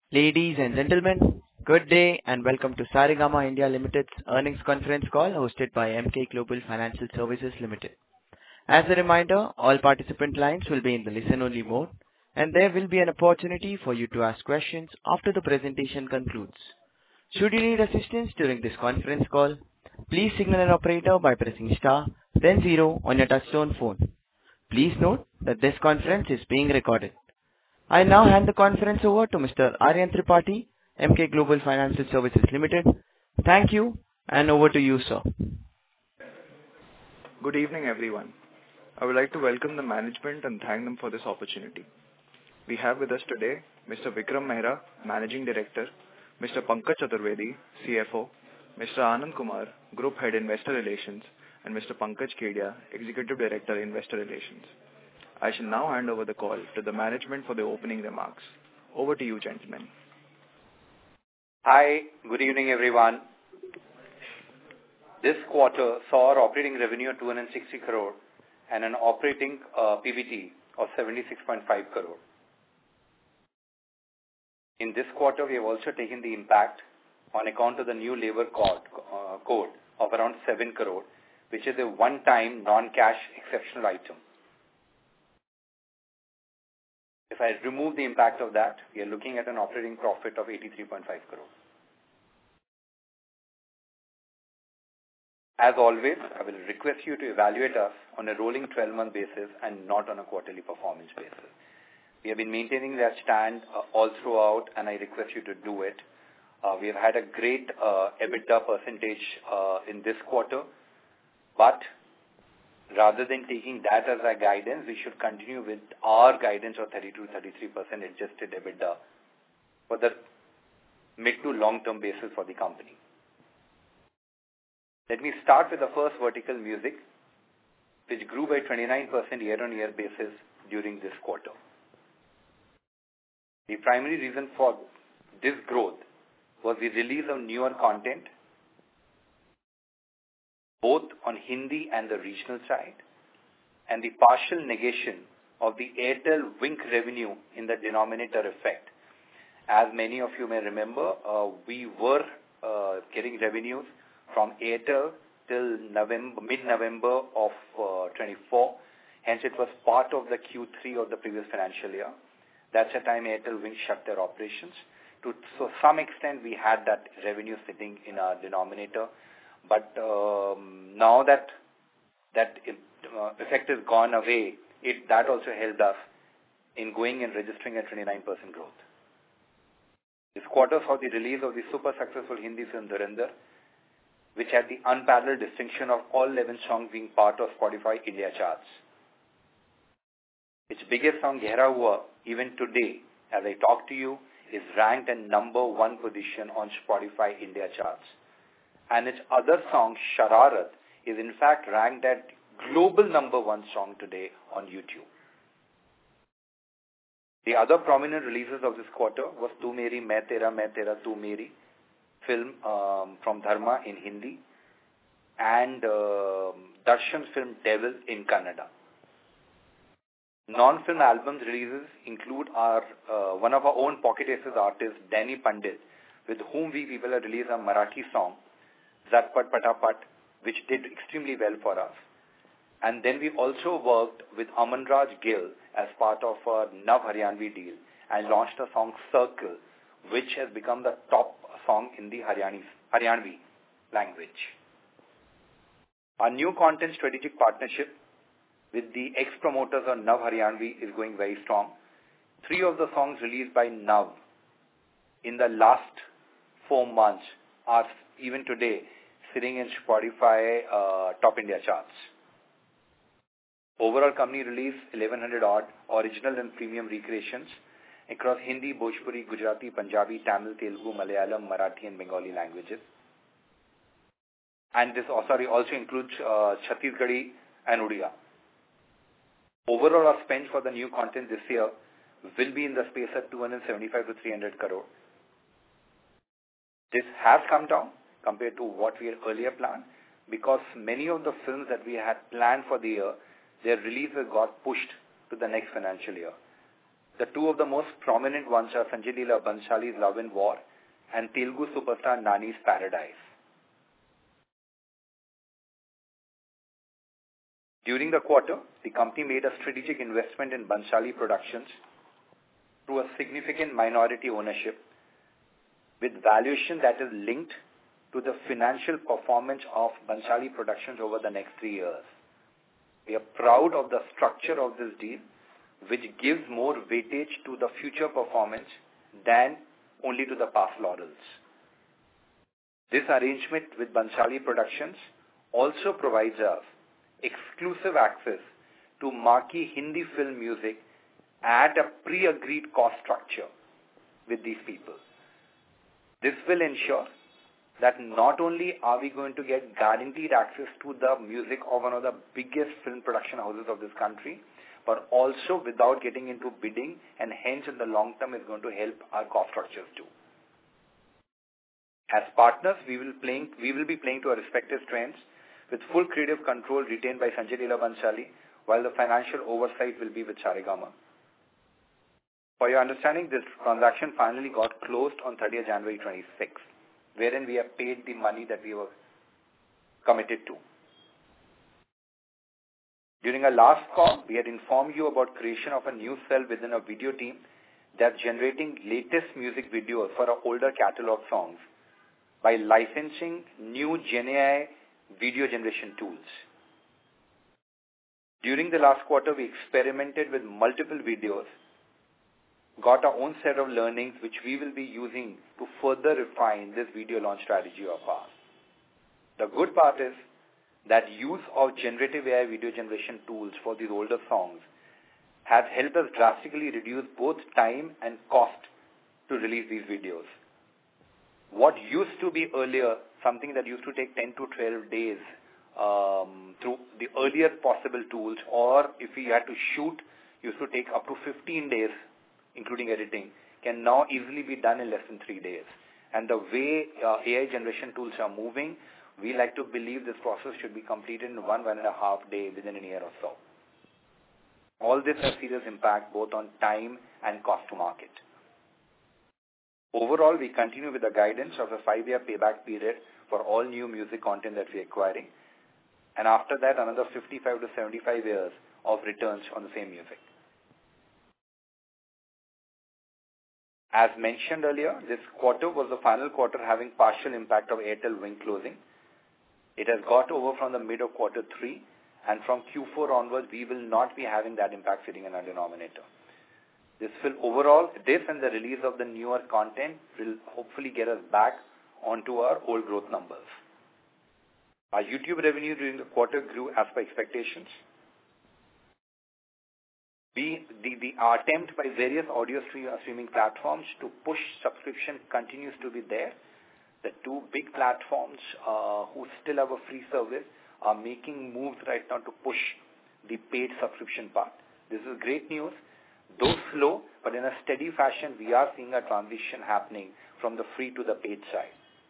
Ladies and gentlemen, good day and welcome to Saregama India Limited's earnings conference call hosted by Emkay Global Financial Services Limited. As a reminder, all participant lines will be in the listen-only mode, and there will be an opportunity for you to ask questions after the presentation concludes. Should you need assistance during this conference call, please signal an operator by pressing star, then zero on your touchtone phone. Please note that this conference is being recorded. I now hand the conference over to Mr. Aryan Tripathi, Emkay Global Financial Services Limited. Thank you, and over to you, sir. Good evening, everyone. I would like to welcome the management and thank them for this opportunity. We have with us today Mr. Vikram Mehra, Managing Director, Mr. Pankaj Chaturvedi, CFO, Mr. Anand Kumar, Group Head Investor Relations, and Mr. Pankaj Kedia, Executive Director Investor Relations. I shall now hand over the call to the management for the opening remarks. Over to you, gentlemen. Hi, good evening, everyone. This quarter saw our operating revenue of 260 crore and an operating PBT of 76.5 crore. In this quarter, we have also taken the impact on account of the new labor code of around 7 crore, which is a one-time non-cash exceptional item. If I remove the impact of that, we are looking at an operating profit of 83.5 crore. As always, I will request you to evaluate us on a rolling 12-month basis and not on a quarterly performance basis. We have been maintaining that stand all throughout, and I request you to do it. We have had a great EBITDA percentage in this quarter, but rather than taking that as our guidance, we should continue with our guidance of 32-33% adjusted EBITDA for the mid to long-term basis for the company. Let me start with the first vertical, music, which grew by 29% year-on-year basis during this quarter. The primary reason for this growth was the release of newer content, both on Hindi and the regional side, and the partial negation of the Airtel Wynk revenue in the denominator effect. As many of you may remember, we were getting revenues from Airtel till mid-November of 24. Hence, it was part of the Q3 of the previous financial year. That's the time Airtel Wynk shut their operations. To some extent, we had that revenue sitting in our denominator. But now that effect is gone away, that also helped us in going and registering a 29% growth. This quarter saw the release of the super successful Hindi film Dhurandhar, which had the unparalleled distinction of all 11 songs being part of Spotify India charts. Its biggest song, Gehra Hua, even today, as I talk to you, is ranked at number 1 position on Spotify India charts. And its other song, Shararat, is in fact ranked at global number 1 song today on YouTube. The other prominent releases of this quarter was Tu Meri, Main Tera, Tu Meri, film from Dharma in Hindi, and Darshan's film Devil in Kannada. Non-film albums releases include one of our own Pocket Aces artists, Danny Pandit, with whom we people have released a Marathi song, Zatpat Patapat, which did extremely well for us. And then we also worked with Amanraj Gill as part of our Nav Haryanvi deal and launched a song Circle, which has become the top song in the Haryanvi language. Our new content strategic partnership with the ex-promoters of Nav Haryanvi is going very strong. 3 of the songs released by Nav in the last 4 months are even today sitting in Spotify Top India charts. Overall, company released 1100 odd original and premium recreations across Hindi, Bhojpuri, Gujarati, Punjabi, Tamil, Telugu, Malayalam, Marathi and Bengali languages. And this also includes Chhattisgarhi and Odia. Overall, our spend for the new content this year will be in the space of 275 to 300 crore. This has come down compared to what we had earlier planned, because many of the films that we had planned for the year, their releases got pushed to the next financial year. The two of the most prominent ones are Sanjay Leela Bhanshali's Love and War and Telugu superstar Nani's Paradise. During the quarter, the company made a strategic investment in Bhanshali Productions through a significant minority ownership with valuation that is linked to the financial performance of Bhanshali Productions over the next 3 years. We are proud of the structure of this deal, which gives more weightage to the future performance than only to the past laurels. This arrangement with Bhanshali Productions also provides us exclusive access to marquee Hindi film music at a pre-agreed cost structure with these people. This will ensure that not only are we going to get guaranteed access to the music of one of the biggest film production houses of this country, but also without getting into bidding, and hence in the long term is going to help our cost structures too. As partners, we will be playing to our respective strengths with full creative control retained by Sanjay Leela Bhanshali, while the financial oversight will be with Saregama. For your understanding, this transaction finally got closed on 30th January 26, wherein we have paid the money that we were committed to. During our last call, we had informed you about creation of a new cell within a video team that's generating latest music videos for our older catalog songs by licensing new GenAI video generation tools. During the last quarter, we experimented with multiple videos, got our own set of learnings which we will be using to further refine this video launch strategy of ours. The good part is that use of generative AI video generation tools for these older songs has helped us drastically reduce both time and cost to release these videos. What used to be earlier something that used to take 10 to 12 days through the earlier possible tools, or if we had to shoot, used to take up to 15 days, including editing, can now easily be done in less than 3 days. And the way AI generation tools are moving, we like to believe this process should be completed in 1.5 day within a year or so. All this has serious impact both on time and cost to market. Overall, we continue with the guidance of a 5-year payback period for all new music content that we are acquiring, and after that, another 55 to 75 years of returns on the same music. As mentioned earlier, this quarter was the final quarter having partial impact of Airtel Wing closing. It has got over from the mid of quarter 3, and from Q4 onwards, we will not be having that impact sitting in our denominator. This and the release of the newer content will hopefully get us back onto our old growth numbers. Our YouTube revenue during the quarter grew as per expectations. The attempt by various audio streaming platforms to push subscription continues to be there. The two big platforms who still have a free service are making moves right now to push the paid subscription part. This is great news. Though slow, but in a steady fashion, we are seeing a transition happening from the free to the paid side.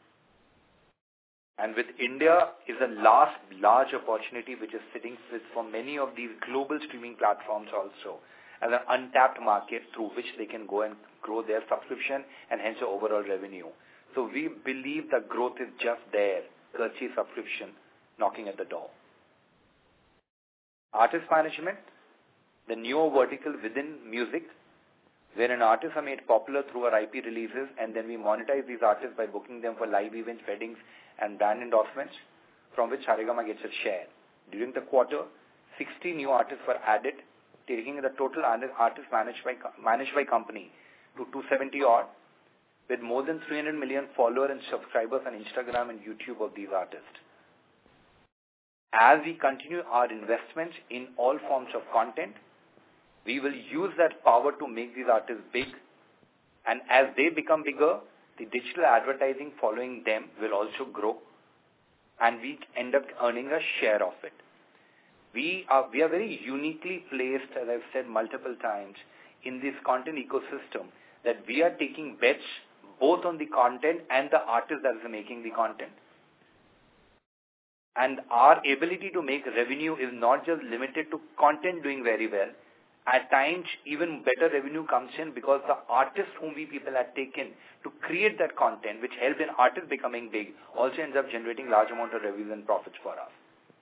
And with India is a large opportunity which is sitting for many of these global streaming platforms also as an untapped market through which they can go and grow their subscription and hence the overall revenue. So we believe the growth is just there, Kirchi subscription knocking at the door. Artist management, the newer vertical within music, wherein artists are made popular through our IP releases and then we monetize these artists by booking them for live events, weddings and brand endorsements, from which Saregama gets a share. During the quarter, 60 new artists were added, taking the total artists managed by company to 270 odd, with more than 300 million followers and subscribers on Instagram and YouTube of these artists. As we continue our investments in all forms of content, we will use that power to make these artists big, and as they become bigger, the digital advertising following them will also grow, and we end up earning a share of it. We are very uniquely placed, as I've said multiple times, in this content ecosystem, that we are taking bets both on the content and the artist that is making the content. And our ability to make revenue is not just limited to content doing very well. At times, even better revenue comes in because the artists whom we people have taken to create that content, which helped in artists becoming big, also ends up generating large amount of revenue and profits for us.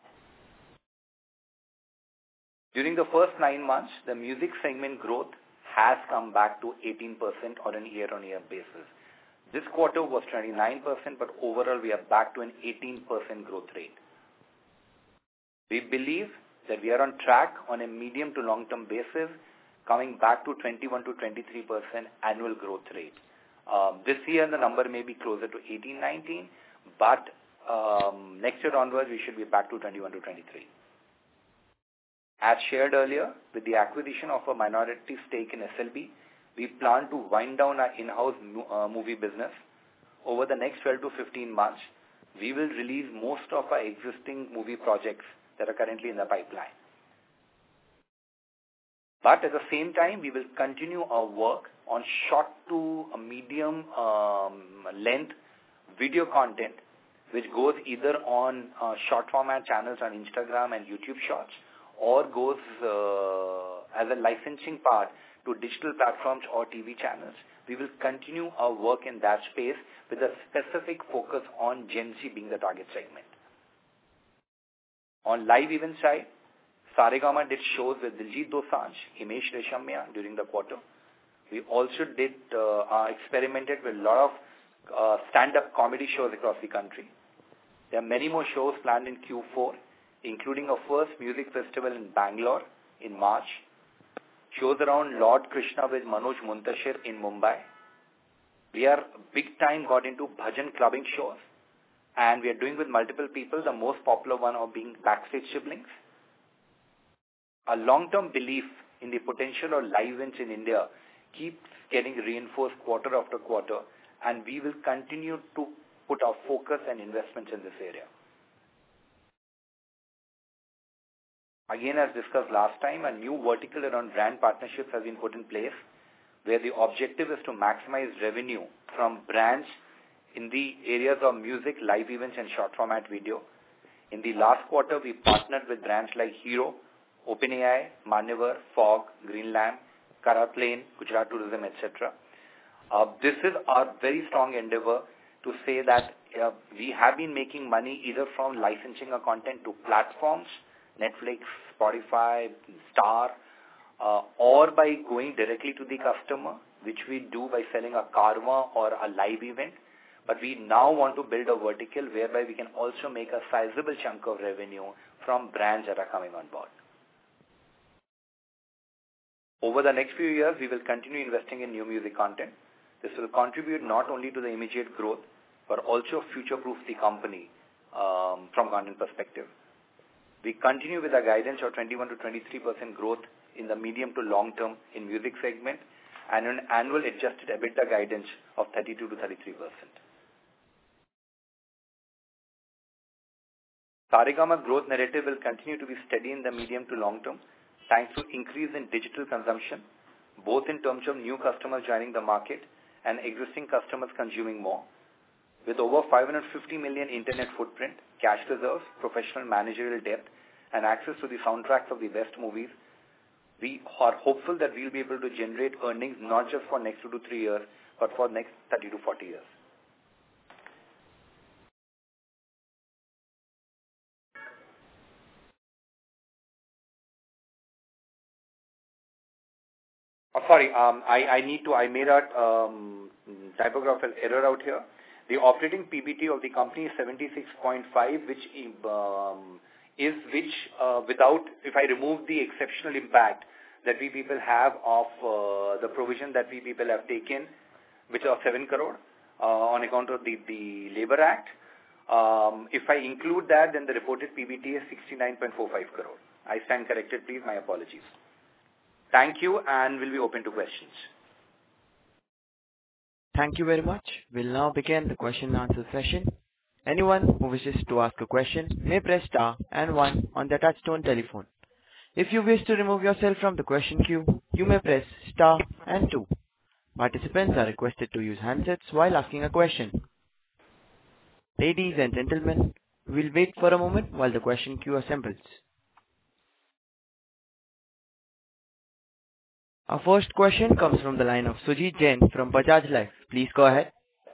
During the first 9 months, the music segment growth has come back to 18% on a year-on-year basis. This quarter was 29%, but overall we are back to an 18% growth rate. We believe that we are on track on a medium to long-term basis, coming back to 21 to 23% annual growth rate. This year the number may be closer to 18, 19, but next year onwards we should be back to 21 to 23. As shared earlier, with the acquisition of a minority stake in SLB, we plan to wind down our in-house movie business. Over the next 12 to 15 months, we will release most of our existing movie projects that are currently in the pipeline. But at the same time, we will continue our work on short to medium length video content, which goes either on short format channels on Instagram and YouTube Shorts, or goes as a licensing part to digital platforms or TV channels. We will continue our work in that space with a specific focus on Gen Z being the target segment. On live event side, Saregama did shows with Diljit Dosanjh, Himesh Reshammiya during the quarter. We also did experimented with a lot of stand-up comedy shows across the country. There are many more shows planned in Q4, including a first music festival in Bangalore in March, shows around Lord Krishna with Manoj Muntashir in Mumbai. We are big time got into bhajan clubbing shows, and we are doing with multiple people, the most popular one of being Backstage Siblings. Our long-term belief in the potential of live events in India keeps getting reinforced quarter after quarter, and we will continue to put our focus and investments in this area. Again, as discussed last time, a new vertical around brand partnerships has been put in place, where the objective is to maximize revenue from brands in the areas of music, live events, and short format video. In the last quarter, we partnered with brands like Hero, OpenAI, Manyavar, Fog, Greenlam, Karaplane, Gujarat Tourism, etc. This is our very strong endeavor to say that we have been making money either from licensing our content to platforms, Netflix, Spotify, Star, or by going directly to the customer, which we do by selling a karma or a live event. But we now want to build a vertical whereby we can also make a sizable chunk of revenue from brands that are coming on board. Over the next few years, we will continue investing in new music content. This will contribute not only to the immediate growth, but also future-proof the company from content perspective. We continue with our guidance of 21 to 23% growth in the medium to long term in music segment and an annual adjusted EBITDA guidance of 32 to 33%. Saregama's growth narrative will continue to be steady in the medium to long term, thanks to increase in digital consumption, both in terms of new customers joining the market and existing customers consuming more. With over 550 million internet footprint, cash reserves, professional managerial depth, and access to the soundtracks of the best movies, we are hopeful that we will be able to generate earnings not just for next 2 to 3 years, but for next 30 to 40 years. I made a typographical error out here. The operating PBT of the company is 76.5, which without, if I remove the exceptional impact that we people have of the provision that we people have taken, which are 7 crore on account of the Labour Act. If I include that, then the reported PBT is 69.45 crore. I stand corrected, please. My apologies. Thank you, and we'll be open to questions. Thank you very much. We'll now begin the question and answer session. Anyone who wishes to ask a question may press star and 1 on their touchtone telephone. If you wish to remove yourself from the question queue, you may press star and 2. Participants are requested to use handsets while asking a question. Ladies and gentlemen, we'll wait for a moment while the question queue assembles. Our first question comes from the line of Sujit Jain from Bajaj Life. Please go ahead.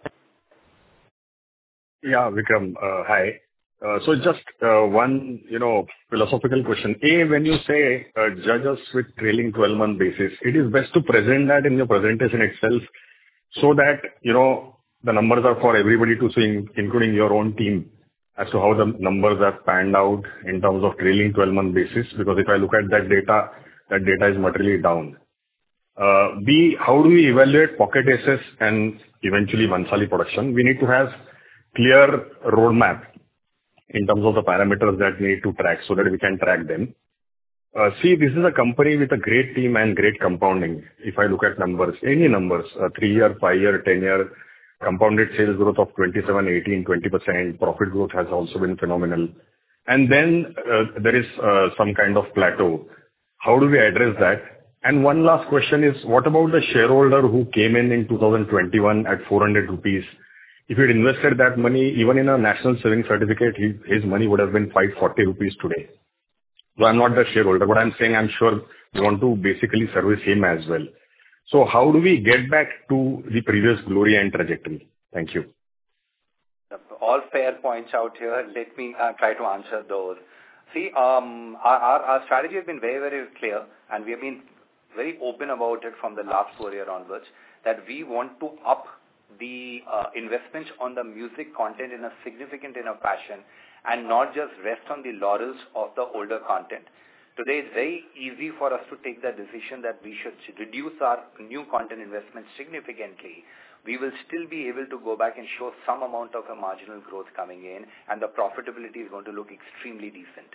Yeah, Vikram. Hi. So just one, philosophical question. A, when you say judge us with trailing 12-month basis, it is best to present that in your presentation itself so that, the numbers are for everybody to see, including your own team, as to how the numbers have panned out in terms of trailing 12-month basis. Because if I look at that data is materially down. B, how do we evaluate Pocket Aces and eventually Bhansali production? We need to have clear roadmap in terms of the parameters that we need to track so that we can track them. See, this is a company with a great team and great compounding. If I look at numbers, any numbers, 3-year, 5-year, 10-year, compounded sales growth of 27, 18, 20%, profit growth has also been phenomenal. And then there is some kind of plateau. How do we address that? And one last question is, what about the shareholder who came in 2021 at 400 rupees? If he had invested that money, even in a national savings certificate, his money would have been 540 rupees today. So I'm not the shareholder, but I'm saying I'm sure we want to basically service him as well. So how do we get back to the previous glory and trajectory? Thank you. All fair points out here. Let me try to answer those. See, our strategy has been very, very clear, and we have been very open about it from the last 4 years onwards, that we want to up the investments on the music content in a significant enough fashion and not just rest on the laurels of the older content. Today, it's very easy for us to take the decision that we should reduce our new content investment significantly. We will still be able to go back and show some amount of a marginal growth coming in, and the profitability is going to look extremely decent.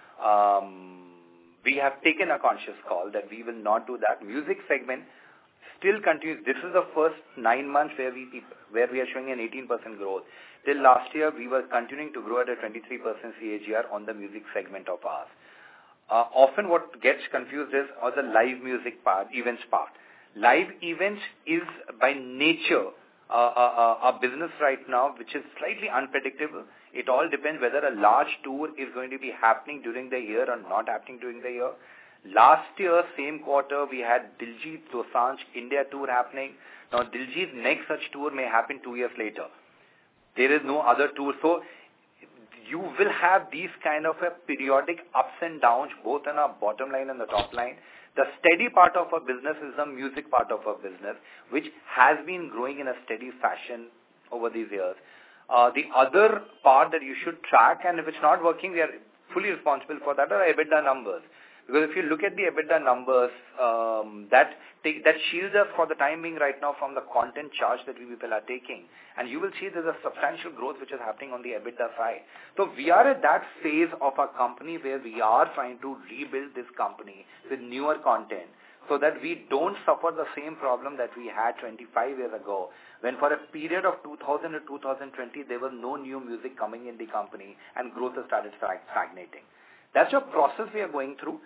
We have taken a conscious call that we will not do that. Music segment still continues. This is the first 9 months where we are showing an 18% growth. Till last year, we were continuing to grow at a 23% CAGR on the music segment of ours. Often what gets confused is the live music part, events part. Live events is by nature a business right now which is slightly unpredictable. It all depends whether a large tour is going to be happening during the year or not happening during the year. Last year, same quarter, we had Diljit Dosanjh India tour happening. Now, Diljit's next such tour may happen 2 years later. There is no other tour. So, you will have these kind of a periodic ups and downs, both on our bottom line and the top line. The steady part of our business is the music part of our business, which has been growing in a steady fashion over these years. The other part that you should track, and if it's not working, we are fully responsible for that, are EBITDA numbers. Because if you look at the EBITDA numbers, that shields us for the time being right now from the content charge that we people are taking. And you will see there's a substantial growth which is happening on the EBITDA side. So we are at that phase of our company where we are trying to rebuild this company with newer content so that we don't suffer the same problem that we had 25 years ago, when for a period of 2000 to 2020, there was no new music coming in the company and growth has started stagnating. That's a process we are going through.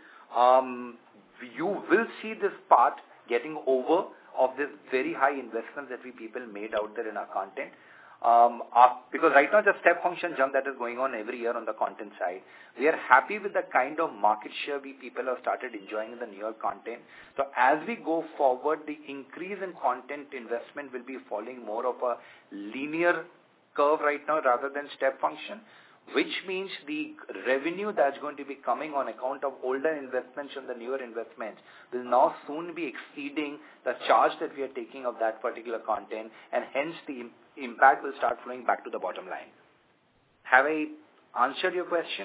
You will see this part getting over of this very high investment that we people made out there in our content. Because right now, the step function jump that is going on every year on the content side, we are happy with the kind of market share we people have started enjoying in the newer content. So as we go forward, the increase in content investment will be following more of a linear curve right now rather than step function, which means the revenue that's going to be coming on account of older investments and the newer investments will now soon be exceeding the charge that we are taking of that particular content, and hence the impact will start flowing back to the bottom line. Have I answered your question?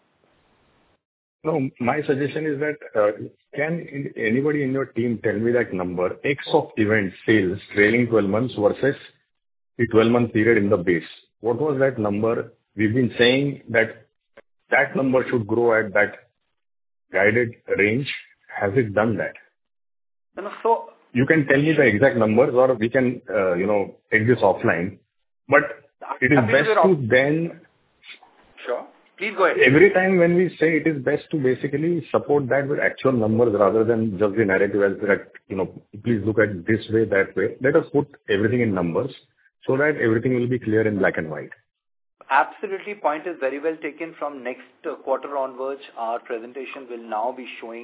No, my suggestion is that can anybody in your team tell me that number, X of event sales, trailing 12 months versus the 12-month period in the base? What was that number? We've been saying that that number should grow at that guided range. Has it done that? No, so you can tell me the exact numbers, or we can, take this offline. But it is best to then. Sure. Please go ahead. Every time when we say it is best to basically support that with actual numbers rather than just the narrative as that, please look at this way, that way. Let us put everything in numbers so that everything will be clear in black and white. Absolutely. Point is very well taken. From next quarter onwards, our presentation will now be showing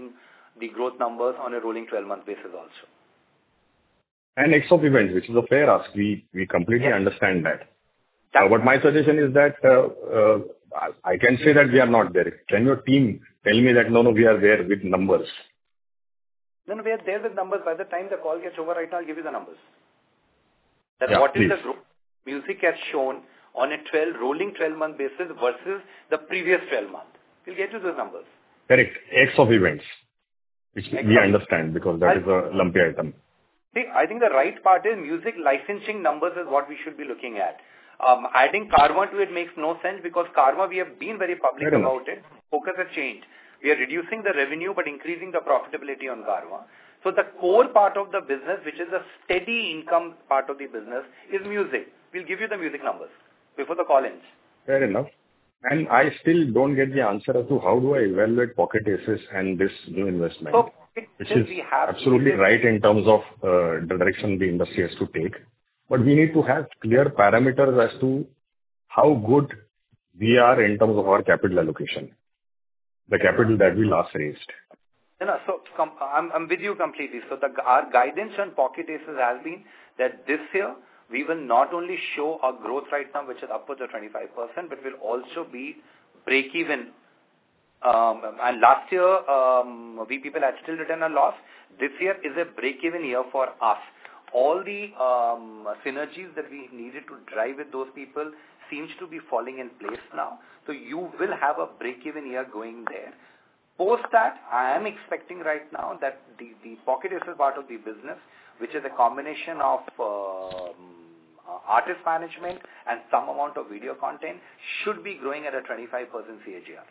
the growth numbers on a rolling 12-month basis also. And X of events, which is a fair ask. We completely understand that. But my suggestion is that I can say that we are not there. Can your team tell me that, no, we are there with numbers? No, we are there with numbers. By the time the call gets over right now, I'll give you the numbers. What please. is the growth music has shown on a rolling 12-month basis versus the previous 12 months. We'll get you those numbers. Correct. X of events, which we understand because that is a lumpy item. See, I think the right part is music licensing numbers is what we should be looking at. Adding Karma to it makes no sense because Karma, we have been very public about it. Focus has changed. We are reducing the revenue but increasing the profitability on Karma. So the core part of the business, which is a steady income part of the business, is music. We'll give you the music numbers before the call ends. Fair enough. And I still don't get the answer as to how do I evaluate Pocket Aces and this new investment, which is absolutely right in terms of the direction the industry has to take. But we need to have clear parameters as to how good we are in terms of our capital allocation, the capital that we last raised. I'm with you completely. So our guidance on Pocket Aces has been that this year we will not only show a growth right now, which is upwards of 25%, but will also be break-even. And last year, we people had still written a loss. This year is a break-even year for us. All the synergies that we needed to drive with those people seems to be falling in place now. So you will have a break-even year going there. Post that, I am expecting right now that the Pocket Aces part of the business, which is a combination of artist management and some amount of video content, should be growing at a 25% CAGR.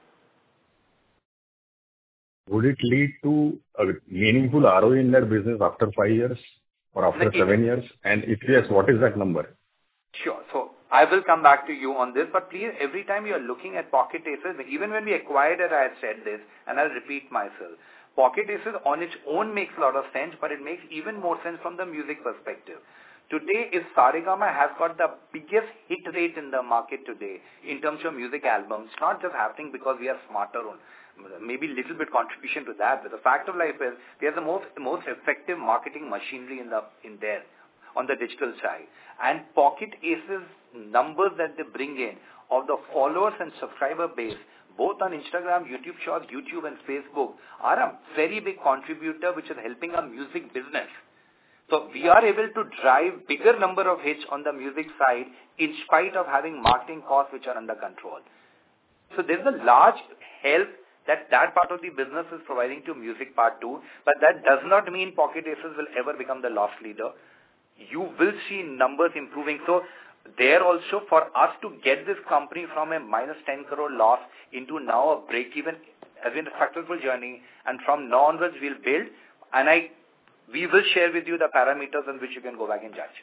Would it lead to a meaningful ROE in that business after 5 years or after 7 years? And if yes, what is that number? Sure. So I will come back to you on this, but please, every time you are looking at Pocket Aces, even when we acquired it, I had said this, and I'll repeat myself. Pocket Aces on its own makes a lot of sense, but it makes even more sense from the music perspective. Today, is Saregama has got the biggest hit rate in the market today in terms of music albums. It's not just happening because we are smarter, maybe a little bit contribution to that, but the fact of life is we have the most effective marketing machinery in there on the digital side. And Pocket Aces numbers that they bring in of the followers and subscriber base, both on Instagram, YouTube Shorts, YouTube and Facebook, are a very big contributor which is helping our music business. So we are able to drive bigger number of hits on the music side in spite of having marketing costs which are under control. So there's a large help that part of the business is providing to music part too, but that does not mean Pocket Aces will ever become the loss leader. You will see numbers improving. So there also for us to get this company from a minus 10 crore loss into now a break-even has been a successful journey, and from now onwards we'll build, and we will share with you the parameters on which you can go back and judge.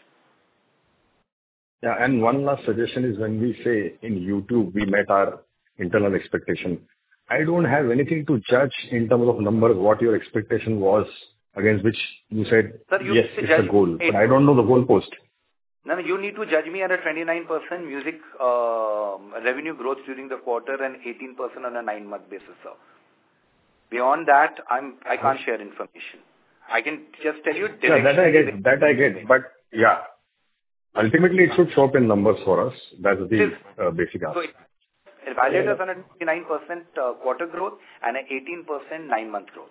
Yeah, and one last suggestion is when we say in YouTube we met our internal expectation, I don't have anything to judge in terms of numbers what your expectation was against which you said, sir, yes, it's a goal. But I don't know the goalpost. No, you need to judge me at a 29% music revenue growth during the quarter and 18% on a 9-month basis, sir. Beyond that, I can't share information. I can just tell you directly. Yeah, that I get. But yeah, ultimately it should show up in numbers for us. That's the basic answer. So evaluate us on a 29% quarter growth and an 18% 9-month growth.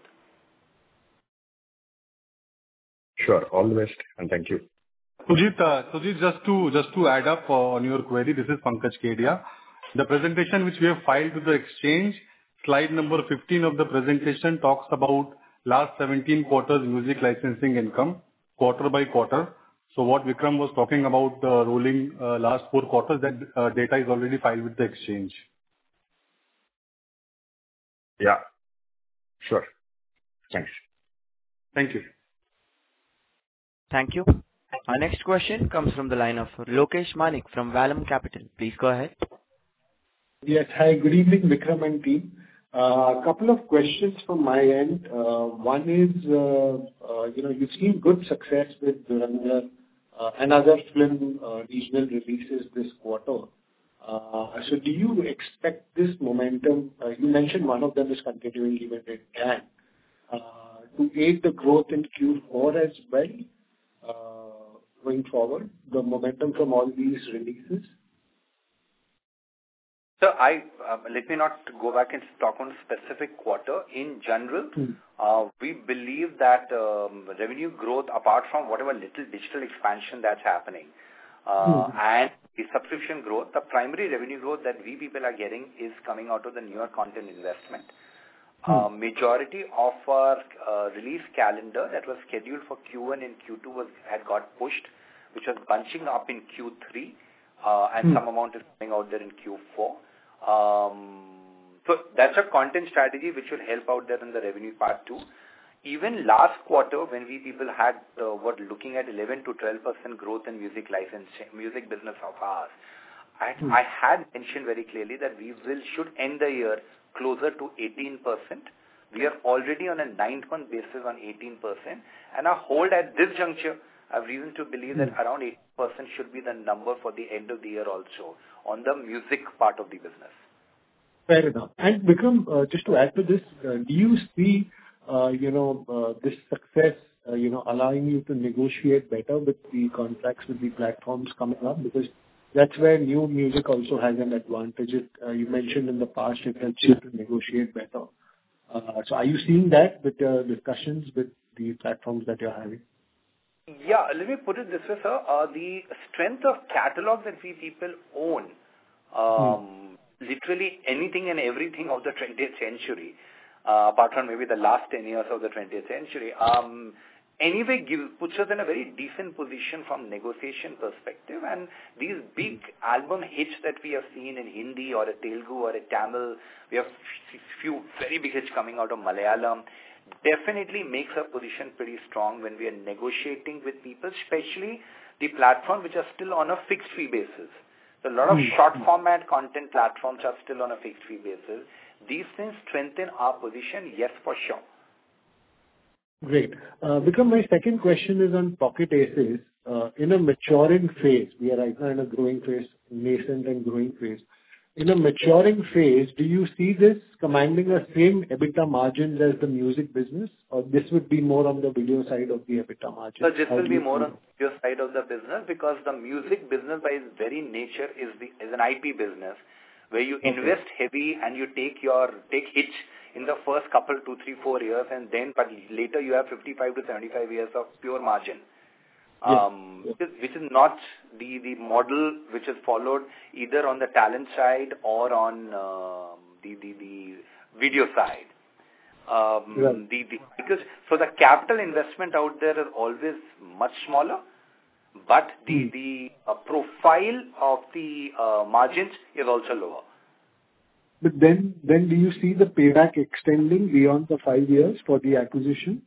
Sure. All the best and thank you. Sujit, just to add up on your query, this is Pankaj Kedia. The presentation which we have filed with the exchange, slide number 15 of the presentation talks about last 17 quarters music licensing income, quarter by quarter. So what Vikram was talking about, the rolling last 4 quarters, that data is already filed with the exchange. Yeah, sure. Thanks. Thank you. Thank you. Our next question comes from the line of Lokesh Manik from Vallum Capital. Please go ahead. Yes. Hi, good evening, Vikram and team. A couple of questions from my end. One is, you've seen good success with Dhurandhar and other film regional releases this quarter. So do you expect this momentum? You mentioned one of them is continuing even in Cannes. to aid the growth in Q4 as well, going forward, the momentum from all these releases? So let me not go back and talk on specific quarter. In general, we believe that revenue growth, apart from whatever little digital expansion that's happening, and the subscription growth, the primary revenue growth that we people are getting is coming out of the newer content investment. Majority of our release calendar that was scheduled for Q1 and Q2 had got pushed, which was bunching up in Q3, and some amount is coming out there in Q4. So that's a content strategy which will help out there in the revenue part too. Even last quarter, when we people had were looking at 11 to 12% growth in music business of ours, I had mentioned very clearly that we should end the year closer to 18%. We are already on a 9-month basis on 18%, and our hold at this juncture, I have reason to believe that around 8% should be the number for the end of the year also on the music part of the business. Fair enough. And Vikram, just to add to this, do you see, this success, allowing you to negotiate better with the contracts with the platforms coming up? Because that's where new music also has an advantage. You mentioned in the past it helps you to negotiate better. So are you seeing that with the discussions with the platforms that you're having? Yeah, let me put it this way, sir. The strength of catalog that we people own, literally anything and everything of the 20th century, apart from maybe the last 10 years of the 20th century, anyway puts us in a very decent position from negotiation perspective. And these big album hits that we have seen in Hindi or a Telugu or a Tamil, we have few very big hits coming out of Malayalam, definitely makes our position pretty strong when we are negotiating with people, especially the platforms which are still on a fixed fee basis. So a lot of short format content platforms are still on a fixed fee basis. These things strengthen our position, yes, for sure. Great. Vikram, my second question is on Pocket Aces. In a maturing phase, we are right now in a growing phase, nascent and growing phase. In a maturing phase, do you see this commanding the same EBITDA margins as the music business, or this would be more on the video side of the EBITDA margin? So this will be more on the video side of the business, because the music business by its very nature is an IP business where you invest heavy and you take hits in the first couple, 2, 3, 4 years, and then but later you have 55 to 75 years of pure margin. Which is not the model which is followed either on the talent side or on the video side. Because the capital investment out there is always much smaller, but the profile of the margins is also lower. But then do you see the payback extending beyond the 5 years for the acquisition?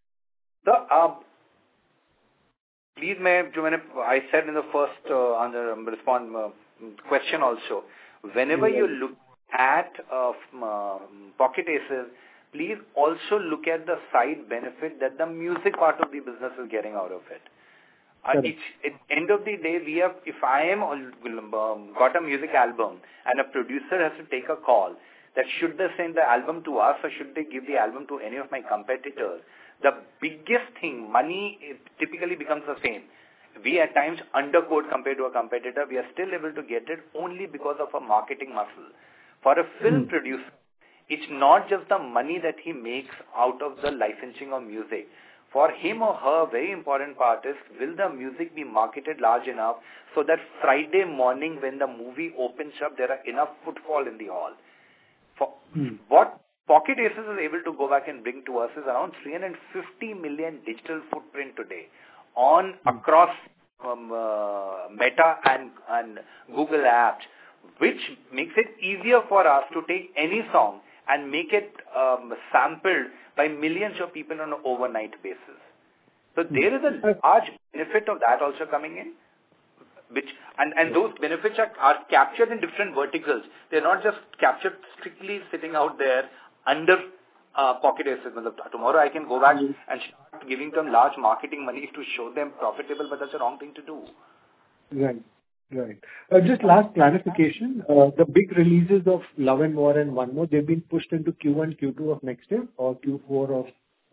Please, I said in the first question also, whenever you look at Pocket Aces, please also look at the side benefit that the music part of the business is getting out of it. At the end of the day, if I am got a music album and a producer has to take a call that should they send the album to us or should they give the album to any of my competitors, the biggest thing, money typically becomes the same. We at times underquote compared to a competitor. We are still able to get it only because of a marketing muscle. For a film producer, it's not just the money that he makes out of the licensing of music. For him or her, very important part is, will the music be marketed large enough so that Friday morning when the movie opens up, there are enough footfall in the hall. What Pocket Aces is able to go back and bring to us is around 350 million digital footprint today on across Meta and Google apps, which makes it easier for us to take any song and make it sampled by millions of people on an overnight basis. So there is a large benefit of that also coming in, and those benefits are captured in different verticals. They're not just captured strictly sitting out there under Pocket Aces. Tomorrow I can go back and start giving them large marketing money to show them profitable, but that's the wrong thing to do. Right. Just last clarification, the big releases of Love and War and One More, they've been pushed into Q1, Q2 of next year or Q4 of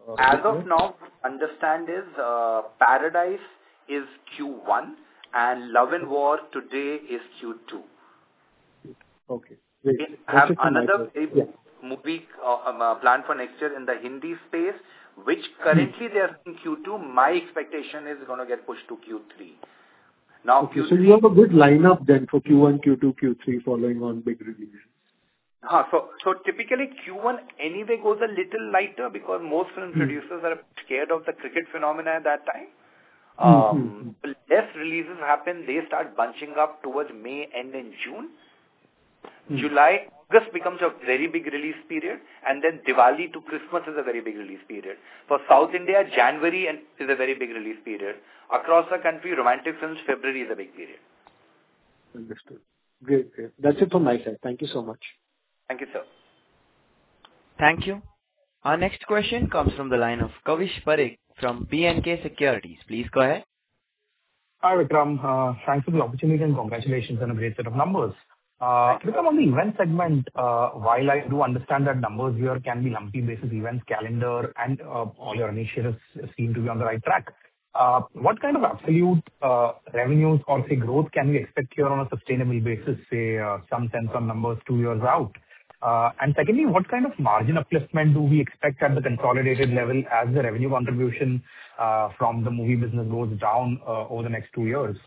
As of now, understand is Paradise is Q1 and Love and War today is Q2. Okay. Great. We have another movie planned for next year in the Hindi space, which currently they are in Q2. My expectation is going to get pushed to Q3. Now, okay, so you have a good lineup then for Q1, Q2, Q3 following on big releases. So typically Q1 anyway goes a little lighter because most film producers are scared of the cricket phenomena at that time. Less releases happen. They start bunching up towards May end in June. July, August becomes a very big release period, and then Diwali to Christmas is a very big release period. For South India, January is a very big release period. Across the country, romantic films, February is a big period. Understood. Great. That's it from my side. Thank you so much. Thank you, sir. Thank you. Our next question comes from the line of Kavish Parekh from B&K Securities. Please go ahead. Hi, Vikram. Thanks for the opportunity and congratulations on a great set of numbers. Vikram, on the event segment, while I do understand that numbers here can be lumpy basis events, calendar, and all your initiatives seem to be on the right track, what kind of absolute revenues or, say, growth can we expect here on a sustainable basis, say, some sense on numbers 2 years out? And secondly, what kind of margin upliftment do we expect at the consolidated level as the revenue contribution from the movie business goes down over the next 2 years?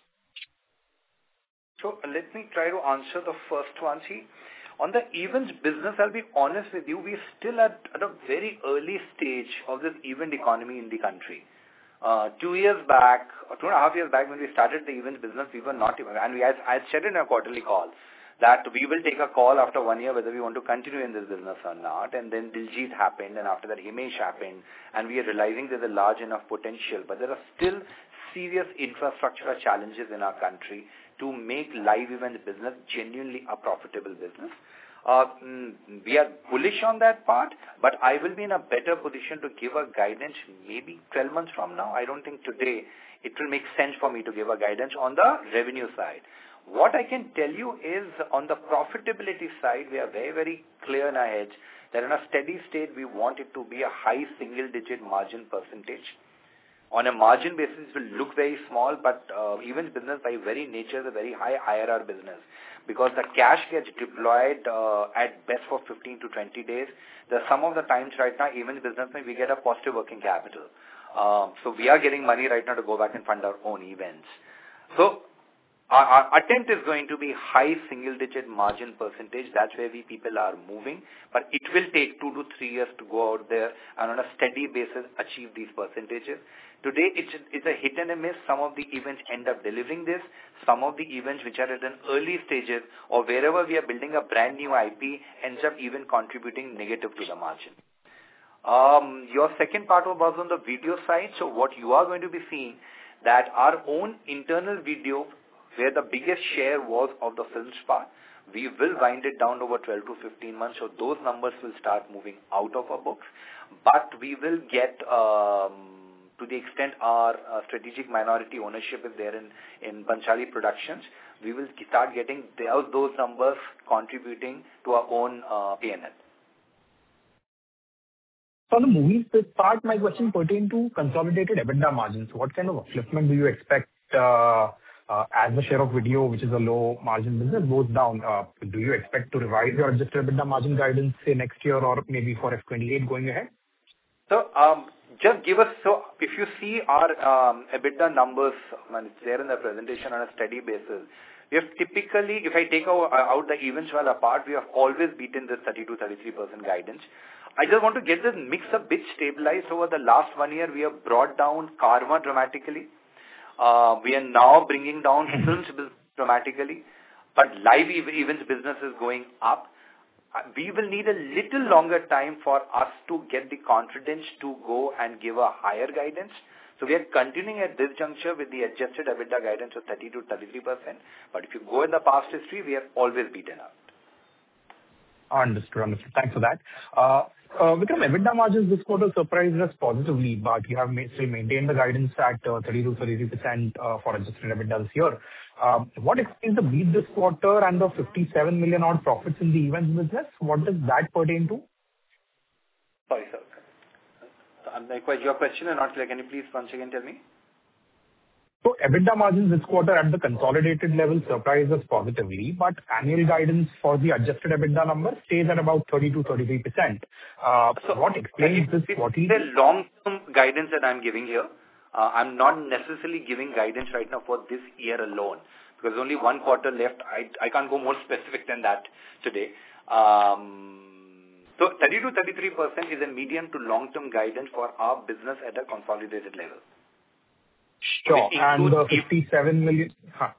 So let me try to answer the first one. See, on the events business, I'll be honest with you, we're still at a very early stage of this event economy in the country. 2 years back, or 2.5 years back, when we started the events business, we were not even, and I said in a quarterly call that we will take a call after 1 year whether we want to continue in this business or not. And then Diljit happened, and after that Himesh happened, and we are realizing there's a large enough potential, but there are still serious infrastructural challenges in our country to make live event business genuinely a profitable business. We are bullish on that part, but I will be in a better position to give a guidance maybe 12 months from now. I don't think today it will make sense for me to give a guidance on the revenue side. What I can tell you is on the profitability side, we are very, very clear in our heads that in a steady state, we want it to be a high single-digit margin percentage. On a margin basis, it will look very small, but events business by very nature is a very high IRR business because the cash gets deployed at best for 15 to 20 days. Some of the times right now, events business, we get a positive working capital. So we are getting money right now to go back and fund our own events. So our attempt is going to be high single-digit margin percentage. That's where we people are moving. But it will take 2 to 3 years to go out there and on a steady basis achieve these percentages. Today, it's a hit and a miss. Some of the events end up delivering this. Some of the events which are at an early stages or wherever we are building a brand new IP ends up even contributing negative to the margin. Your second part was on the video side. So what you are going to be seeing that our own internal video where the biggest share was of the films part, we will wind it down over 12 to 15 months. So those numbers will start moving out of our books. But we will get, to the extent our strategic minority ownership is there in Bhansali Productions, we will start getting those numbers contributing to our own P&L. So on the movies part, my question pertains to consolidated EBITDA margins. What kind of upliftment do you expect as the share of video, which is a low margin business, goes down? Do you expect to revise your adjusted EBITDA margin guidance, say, next year or maybe for F28 going ahead? So just give us, so if you see our EBITDA numbers, and it's there in the presentation on a steady basis, we have typically, if I take out the events while apart, we have always beaten this 30 to 33% guidance. I just want to get this mix a bit stabilized. Over the last 1 year, we have brought down Karma dramatically. We are now bringing down films business dramatically, but live events business is going up. We will need a little longer time for us to get the confidence to go and give a higher guidance. So we are continuing at this juncture with the adjusted EBITDA guidance of 30 to 33%. But if you go in the past history, we have always beaten up. Understood. Thanks for that. Vikram, EBITDA margins this quarter surprised us positively, but you have still maintained the guidance at 30 to 33% for adjusted EBITDA this year. What explains the beat this quarter and the 57 million odd profits in the events business? What does that pertain to? Sorry, sir. Your question is not clear. Can you please once again tell me? So EBITDA margins this quarter at the consolidated level surprised us positively, but annual guidance for the adjusted EBITDA number stays at about 30%-33%. What explains this? It's the long-term guidance that I'm giving here. I'm not necessarily giving guidance right now for this year alone, because only one quarter left. I can't go more specific than that today. So 30 to 33% is a medium to long-term guidance for our business at a consolidated level. Sure. And the 57 million.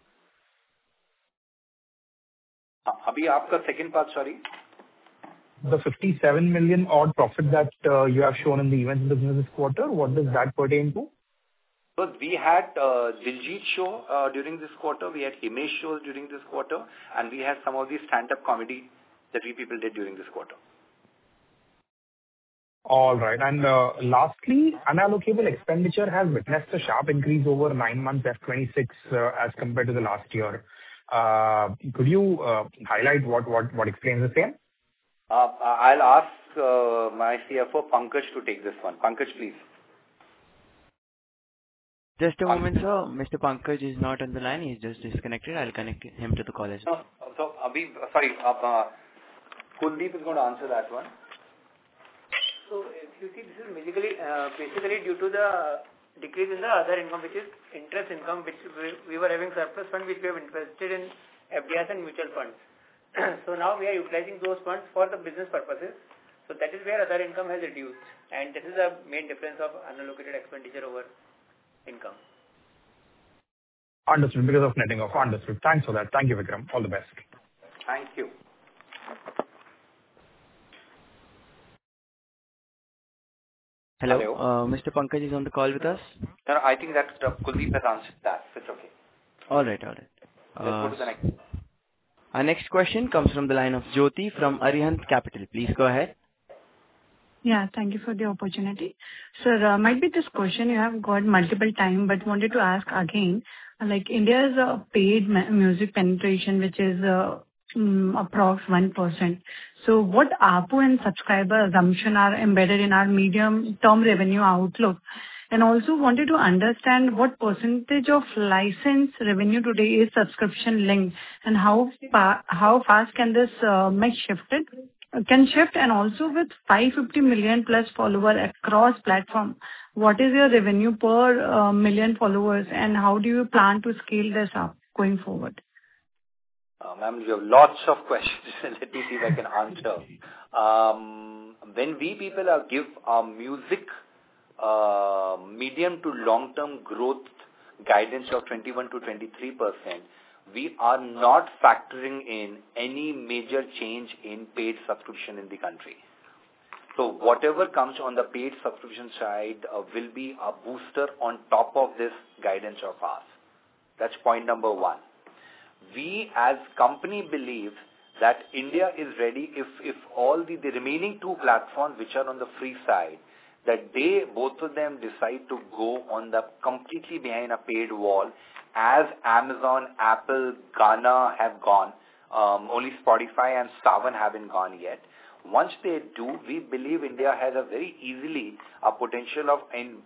Abhi, aapka second part, sorry. The 57 million odd profit that you have shown in the events business this quarter, what does that pertain to? So we had Diljit show during this quarter, we had Himesh shows during this quarter, and we had some of the stand-up comedy that we people did during this quarter. All right. And lastly, unallocable expenditure has witnessed a sharp increase over 9 months F26 as compared to the last year. Could you highlight what explains the same? I'll ask my CFO Pankaj to take this one. Pankaj, please. Just a moment, sir. Mr. Pankaj is not on the line. He's just disconnected. I'll connect him to the call as well. So, Abhi, sorry, Kuldeep is going to answer that one. So, if you see, this is basically due to the decrease in the other income, which is interest income, which we were having surplus fund, which we have invested in FDIs and mutual funds. So now we are utilizing those funds for the business purposes. So that is where other income has reduced, and this is the main difference of unallocated expenditure over income. Understood. Because of netting off. Understood. Thanks for that. Thank you, Vikram. All the best. Thank you. Hello. Mr. Pankaj is on the call with us. No, I think that Kuldeep has answered that. It's okay. All right. Let's go to the next. Our next question comes from the line of Jyoti from Arihant Capital. Please go ahead. Yeah, thank you for the opportunity. Sir, might be this question you have got multiple times, but wanted to ask again. Like India's paid music penetration, which is approx 1%. So what ARPU and subscriber assumption are embedded in our medium-term revenue outlook? And also wanted to understand what percentage of license revenue today is subscription linked, and how fast can this shift, and also with 550 million plus follower across platform, what is your revenue per million followers, and how do you plan to scale this up going forward? Ma'am, you have lots of questions. Let me see if I can answer. When we people give our music medium to long-term growth guidance of 21 to 23%, we are not factoring in any major change in paid subscription in the country. So whatever comes on the paid subscription side will be a booster on top of this guidance of ours. That's point number one. We as company believe that India is ready if all the remaining two platforms which are on the free side, that both of them decide to go on the completely behind a paid wall, as Amazon, Apple, Gaana have gone. Only Spotify and Saavn haven't gone yet. Once they do, we believe India has a very easily a potential of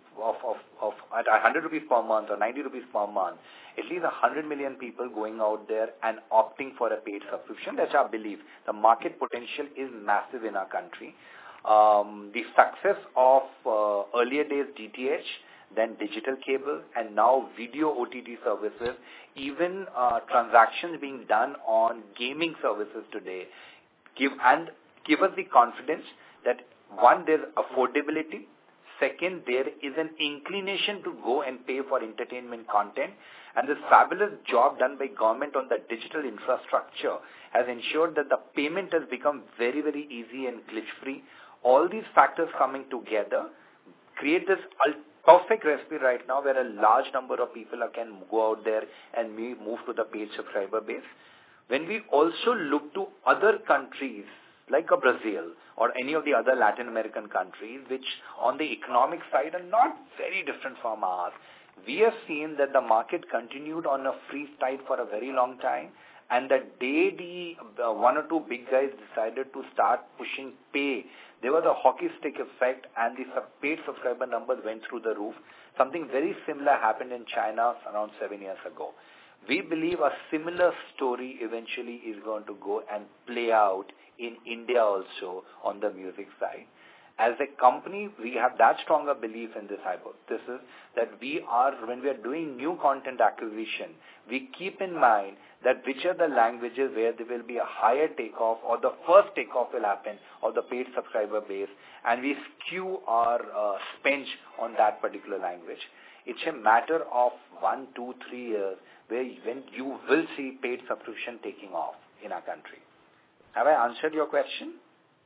at 100 rupees per month or 90 rupees per month, at least 100 million people going out there and opting for a paid subscription. That's our belief. The market potential is massive in our country. The success of earlier days DTH, then digital cable, and now video OTT services, even transactions being done on gaming services today, give us the confidence that one, there's affordability. Second, there is an inclination to go and pay for entertainment content. And this fabulous job done by government on the digital infrastructure has ensured that the payment has become very, very easy and glitch-free. All these factors coming together create this perfect recipe right now where a large number of people can go out there and move to the paid subscriber base. When we also look to other countries like Brazil or any of the other Latin American countries, which on the economic side are not very different from ours, we have seen that the market continued on a free side for a very long time, And the day the one or two big guys decided to start pushing pay, there was a hockey stick effect, and the paid subscriber numbers went through the roof. Something very similar happened in China around 7 years ago. We believe a similar story eventually is going to go and play out in India also on the music side. As a company, we have that stronger belief in this hypothesis that when we are doing new content acquisition, we keep in mind that which are the languages where there will be a higher takeoff or the first takeoff will happen of the paid subscriber base, and we skew our spend on that particular language. It's a matter of 1, 2, 3 years when you will see paid subscription taking off in our country. Have I answered your question?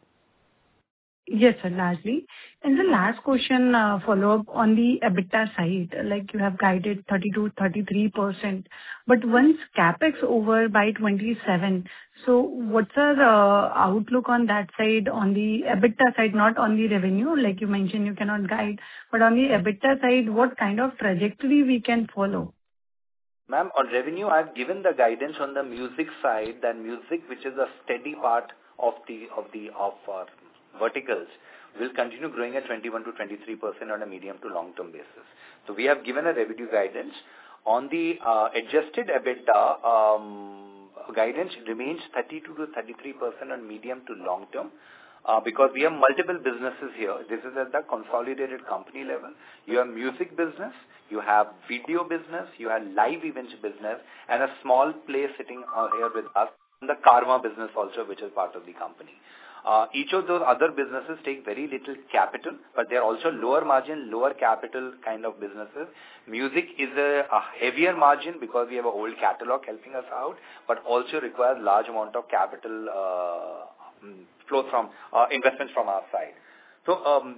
Yes, sir, largely. And the last question, follow-up on the EBITDA side, like you have guided 30-33%, but once CapEx over by 27, so what's our outlook on that side, on the EBITDA side, not on the revenue, like you mentioned, you cannot guide, but on the EBITDA side, what kind of trajectory we can follow? Ma'am, on revenue, I've given the guidance on the music side, that music, which is a steady part of our verticals, will continue growing at 21 to 23% on a medium to long-term basis. So we have given a revenue guidance. On the adjusted EBITDA, guidance remains 32 to 33% on medium to long-term. Because we have multiple businesses here. This is at the consolidated company level. You have music business, you have video business, you have live events business, and a small place sitting here with us, and the Karma business also, which is part of the company. Each of those other businesses take very little capital, but they're also lower margin, lower capital kind of businesses. Music is a heavier margin because we have an old catalog helping us out, but also requires large amount of capital flow from investments from our side. So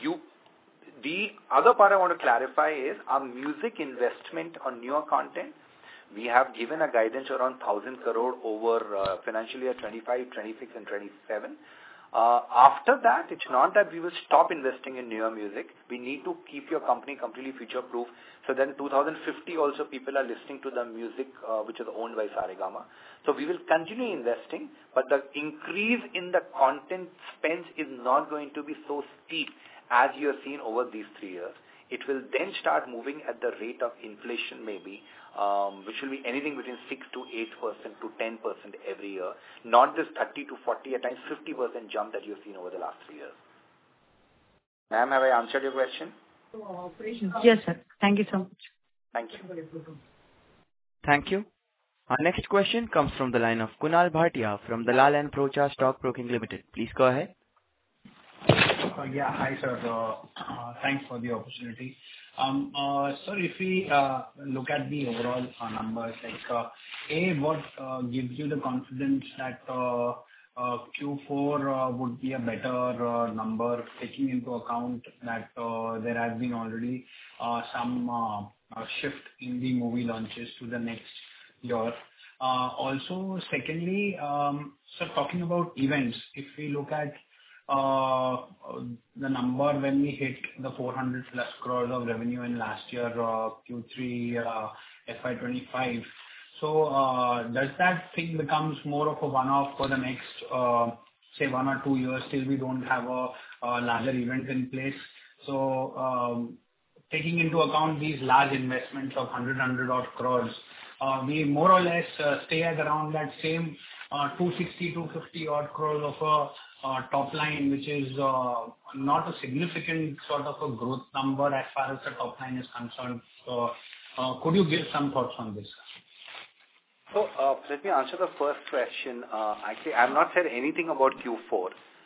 the other part I want to clarify is our music investment on newer content. We have given a guidance around 1,000 crore over financial year 25, 26 and 27. After that, it's not that we will stop investing in newer music. We need to keep your company completely future-proof. So then 2050 also people are listening to the music which is owned by Saregama. So we will continue investing, but the increase in the content spends is not going to be so steep as you have seen over these 3 years. It will then start moving at the rate of inflation maybe, which will be anything between 6 to 8% to 10% every year, not this 30 to 40, at times 50% jump that you've seen over the last 3 years. Ma'am, have I answered your question? Yes, sir. Thank you so much. Thank you. Thank you. Our next question comes from the line of Kunal Bhatia from Dalal and Broacha Stock Broking Limited. Please go ahead. Yeah, hi sir. Thanks for the opportunity. Sir, if we look at the overall numbers, like what gives you the confidence that Q4 would be a better number, taking into account that there has been already some shift in the movie launches to the next year. Also, secondly, sir, talking about events, if we look at the number when we hit the 400 plus crores of revenue in last year, Q3 FY25. So does that thing becomes more of a one-off for the next, say 1 or 2 years till we don't have a larger event in place? So taking into account these large investments of 100 odd crores, we more or less stay at around that same 260, 250 odd crores of a top line, which is not a significant sort of a growth number as far as the top line is concerned. So could you give some thoughts on this? So let me answer the first question. Actually, I have not said anything about Q4.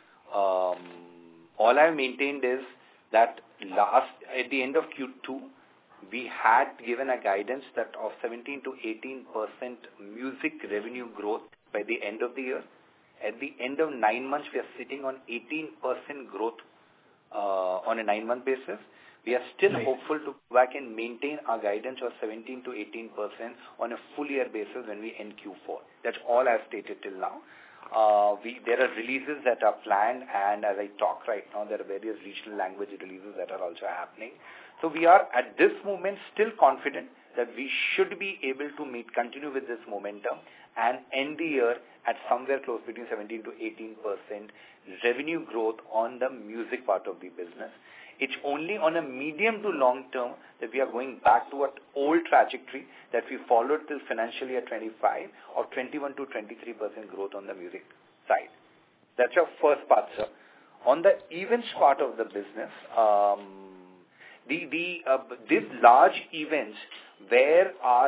All I maintained is that at the end of Q2, we had given a guidance that of 17 to 18% music revenue growth by the end of the year. At the end of 9 months, we are sitting on 18% growth on a 9-month basis. We are still hopeful to go back and maintain our guidance of 17 to 18% on a full year basis when we end Q4. That's all I've stated till now. There are releases that are planned, and as I talk right now, there are various regional language releases that are also happening. So we are at this moment still confident that we should be able to continue with this momentum and end the year at somewhere close between 17 to 18% revenue growth on the music part of the business. It's only on a medium to long term that we are going back to an old trajectory that we followed till financial year 25 of 21 to 23% growth on the music side. That's your first part, sir. On the events part of the business, these large events where are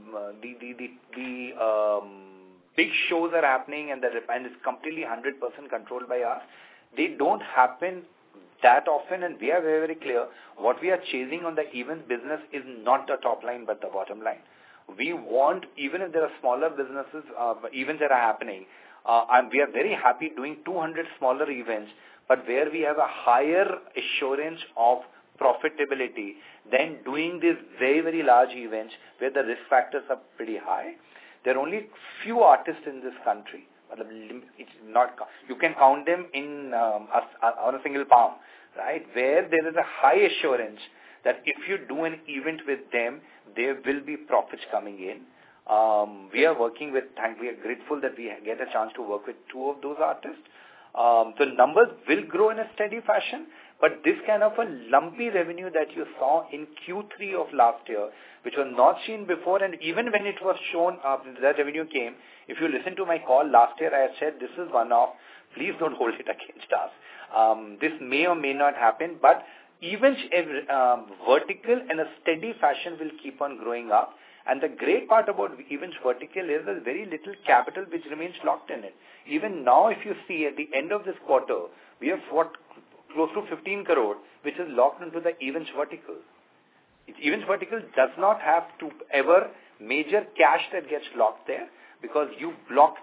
the big shows are happening and it's completely 100% controlled by us, they don't happen that often, and we are very, very clear. What we are chasing on the event business is not the top line but the bottom line. We want, even if there are smaller businesses, events that are happening, we are very happy doing 200 smaller events, but where we have a higher assurance of profitability than doing these very, very large events where the risk factors are pretty high. There are only few artists in this country. It's not, you can count them in on a single palm, right? Where there is a high assurance that if you do an event with them, there will be profits coming in. We are working with, we are grateful that we get a chance to work with 2 of those artists. The numbers will grow in a steady fashion, but this kind of a lumpy revenue that you saw in Q3 of last year, which was not seen before, and even when it was shown, that revenue came, if you listen to my call last year, I had said, this is one-off, please don't hold it against us. This may or may not happen, but events vertical in a steady fashion will keep on growing up. And the great part about events vertical is there's very little capital which remains locked in it. Even now, if you see at the end of this quarter, we have close to 15 crore, which is locked into the events vertical. Events vertical does not have to ever major cash that gets locked there because you blocked.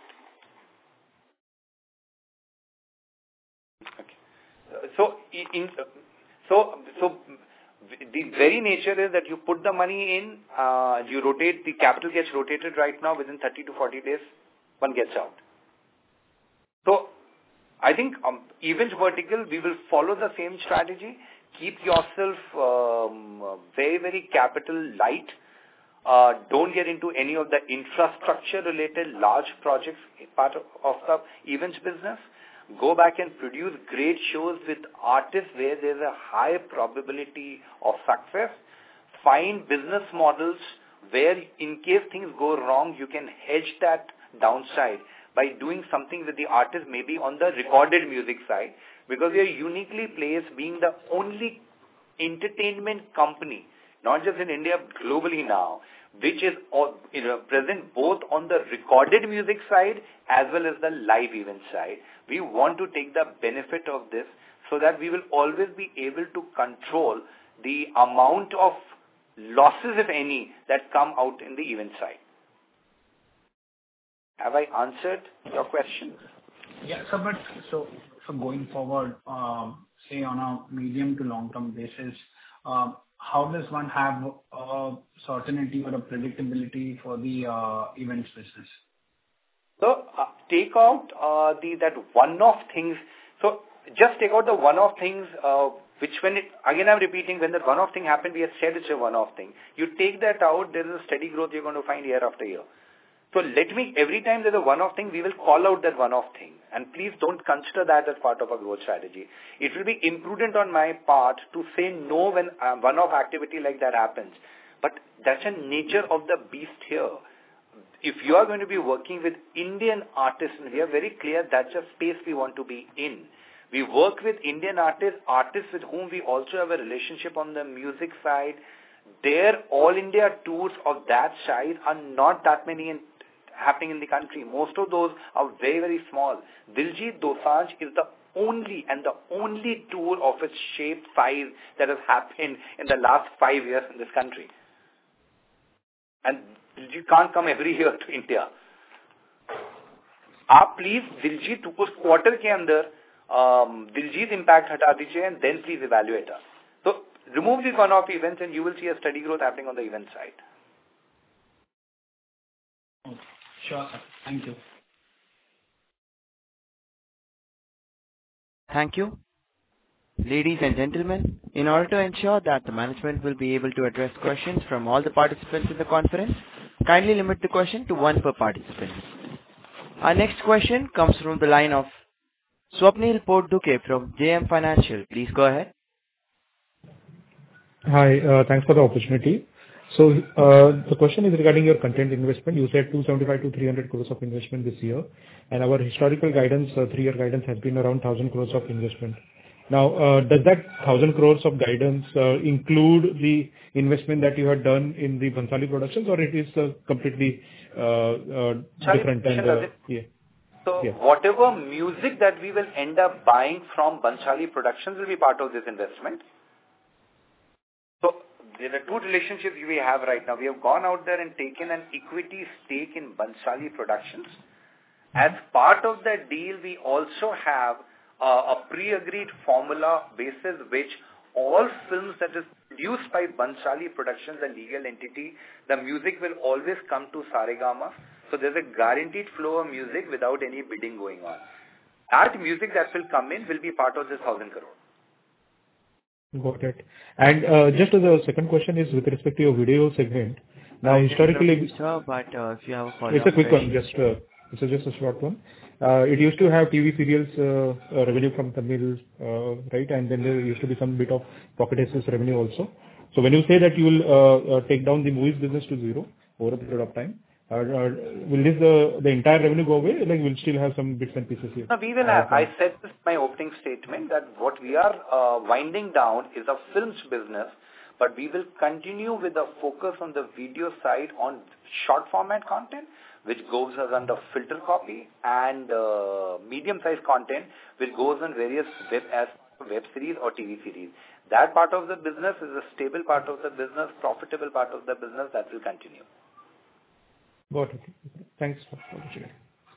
Okay. So the very nature is that you put the money in, you rotate, the capital gets rotated right now within 30 to 40 days, one gets out. So I think events vertical, we will follow the same strategy. Keep yourself very, very capital light. Don't get into any of the infrastructure related large projects part of the events business. Go back and produce great shows with artists where there's a high probability of success. Find business models where in case things go wrong, you can hedge that downside by doing something with the artist, maybe on the recorded music side, because we are uniquely placed being the only entertainment company, not just in India, globally now, which is present both on the recorded music side as well as the live event side. We want to take the benefit of this so that we will always be able to control the amount of losses, if any, that come out in the event side. Have I answered your question? Yeah, so going forward, say on a medium to long term basis, how does one have a certainty or a predictability for the events business? So take out that one-off things. So just take out the one-off things, which again I'm repeating, when the one-off thing happened, we had said it's a one-off thing. You take that out, there is a steady growth you're going to find year after year. So every time there's a one-off thing, we will call out that one-off thing. And please don't consider that as part of a growth strategy. It will be imprudent on my part to say no when one-off activity like that happens. But that's the nature of the beast here. If you are going to be working with Indian artists, and we are very clear that's a space we want to be in. We work with Indian artists with whom we also have a relationship on the music side. Their all India tours of that size are not that many happening in the country. Most of those are very, very small. Diljit Dosanjh is the only tour of its shape, size that has happened in the last 5 years in this country. And Diljit can't come every year to India. आप please Diljit उस quarter के अंदर Diljit impact हटा दीजिए and then please evaluate us. So remove these one-off events and you will see a steady growth happening on the event side. Sure, sir. Thank you. Thank you. Ladies and gentlemen, in order to ensure that the management will be able to address questions from all the participants in the conference, kindly limit the question to one per participant. Our next question comes from the line of Swapnil Potdukhe from JM Financial. Please go ahead. Hi, thanks for the opportunity. So, the question is regarding your content investment. You said 275 to 300 crores of investment this year, and our historical guidance, 3-year guidance, has been around 1,000 crores of investment. Now, does that 1,000 crores of guidance include the investment that you had done in the Bhansali Productions, or it is completely different? Yeah. So whatever music that we will end up buying from Bhansali Productions will be part of this investment. So there are two relationships we have right now. We have gone out there and taken an equity stake in Bhansali Productions. As part of that deal, we also have a pre-agreed formula basis which all films that is produced by Bhansali Productions, the legal entity, the music will always come to Saregama. So there's a guaranteed flow of music without any bidding going on. That music that will come in will be part of this 1,000 crore. Got it. And just the second question is with respect to your video segment. Now, historically, sir, but if you have a follow-up, it's a quick one. Just a short one. It used to have TV serials revenue from Tamil, right? And then there used to be some bit of Pocket Aces revenue also. So when you say that you will take down the movies business to zero over a period of time, will this the entire revenue go away? Like, we'll still have some bits and pieces here? No, we will have. I said this in my opening statement that what we are winding down is a films business, but we will continue with the focus on the video side on short format content, which goes as under filter copy, and medium-sized content, which goes on various web series or TV series. That part of the business is a stable part of the business, profitable part of the business that will continue. Got it. Thanks for the opportunity.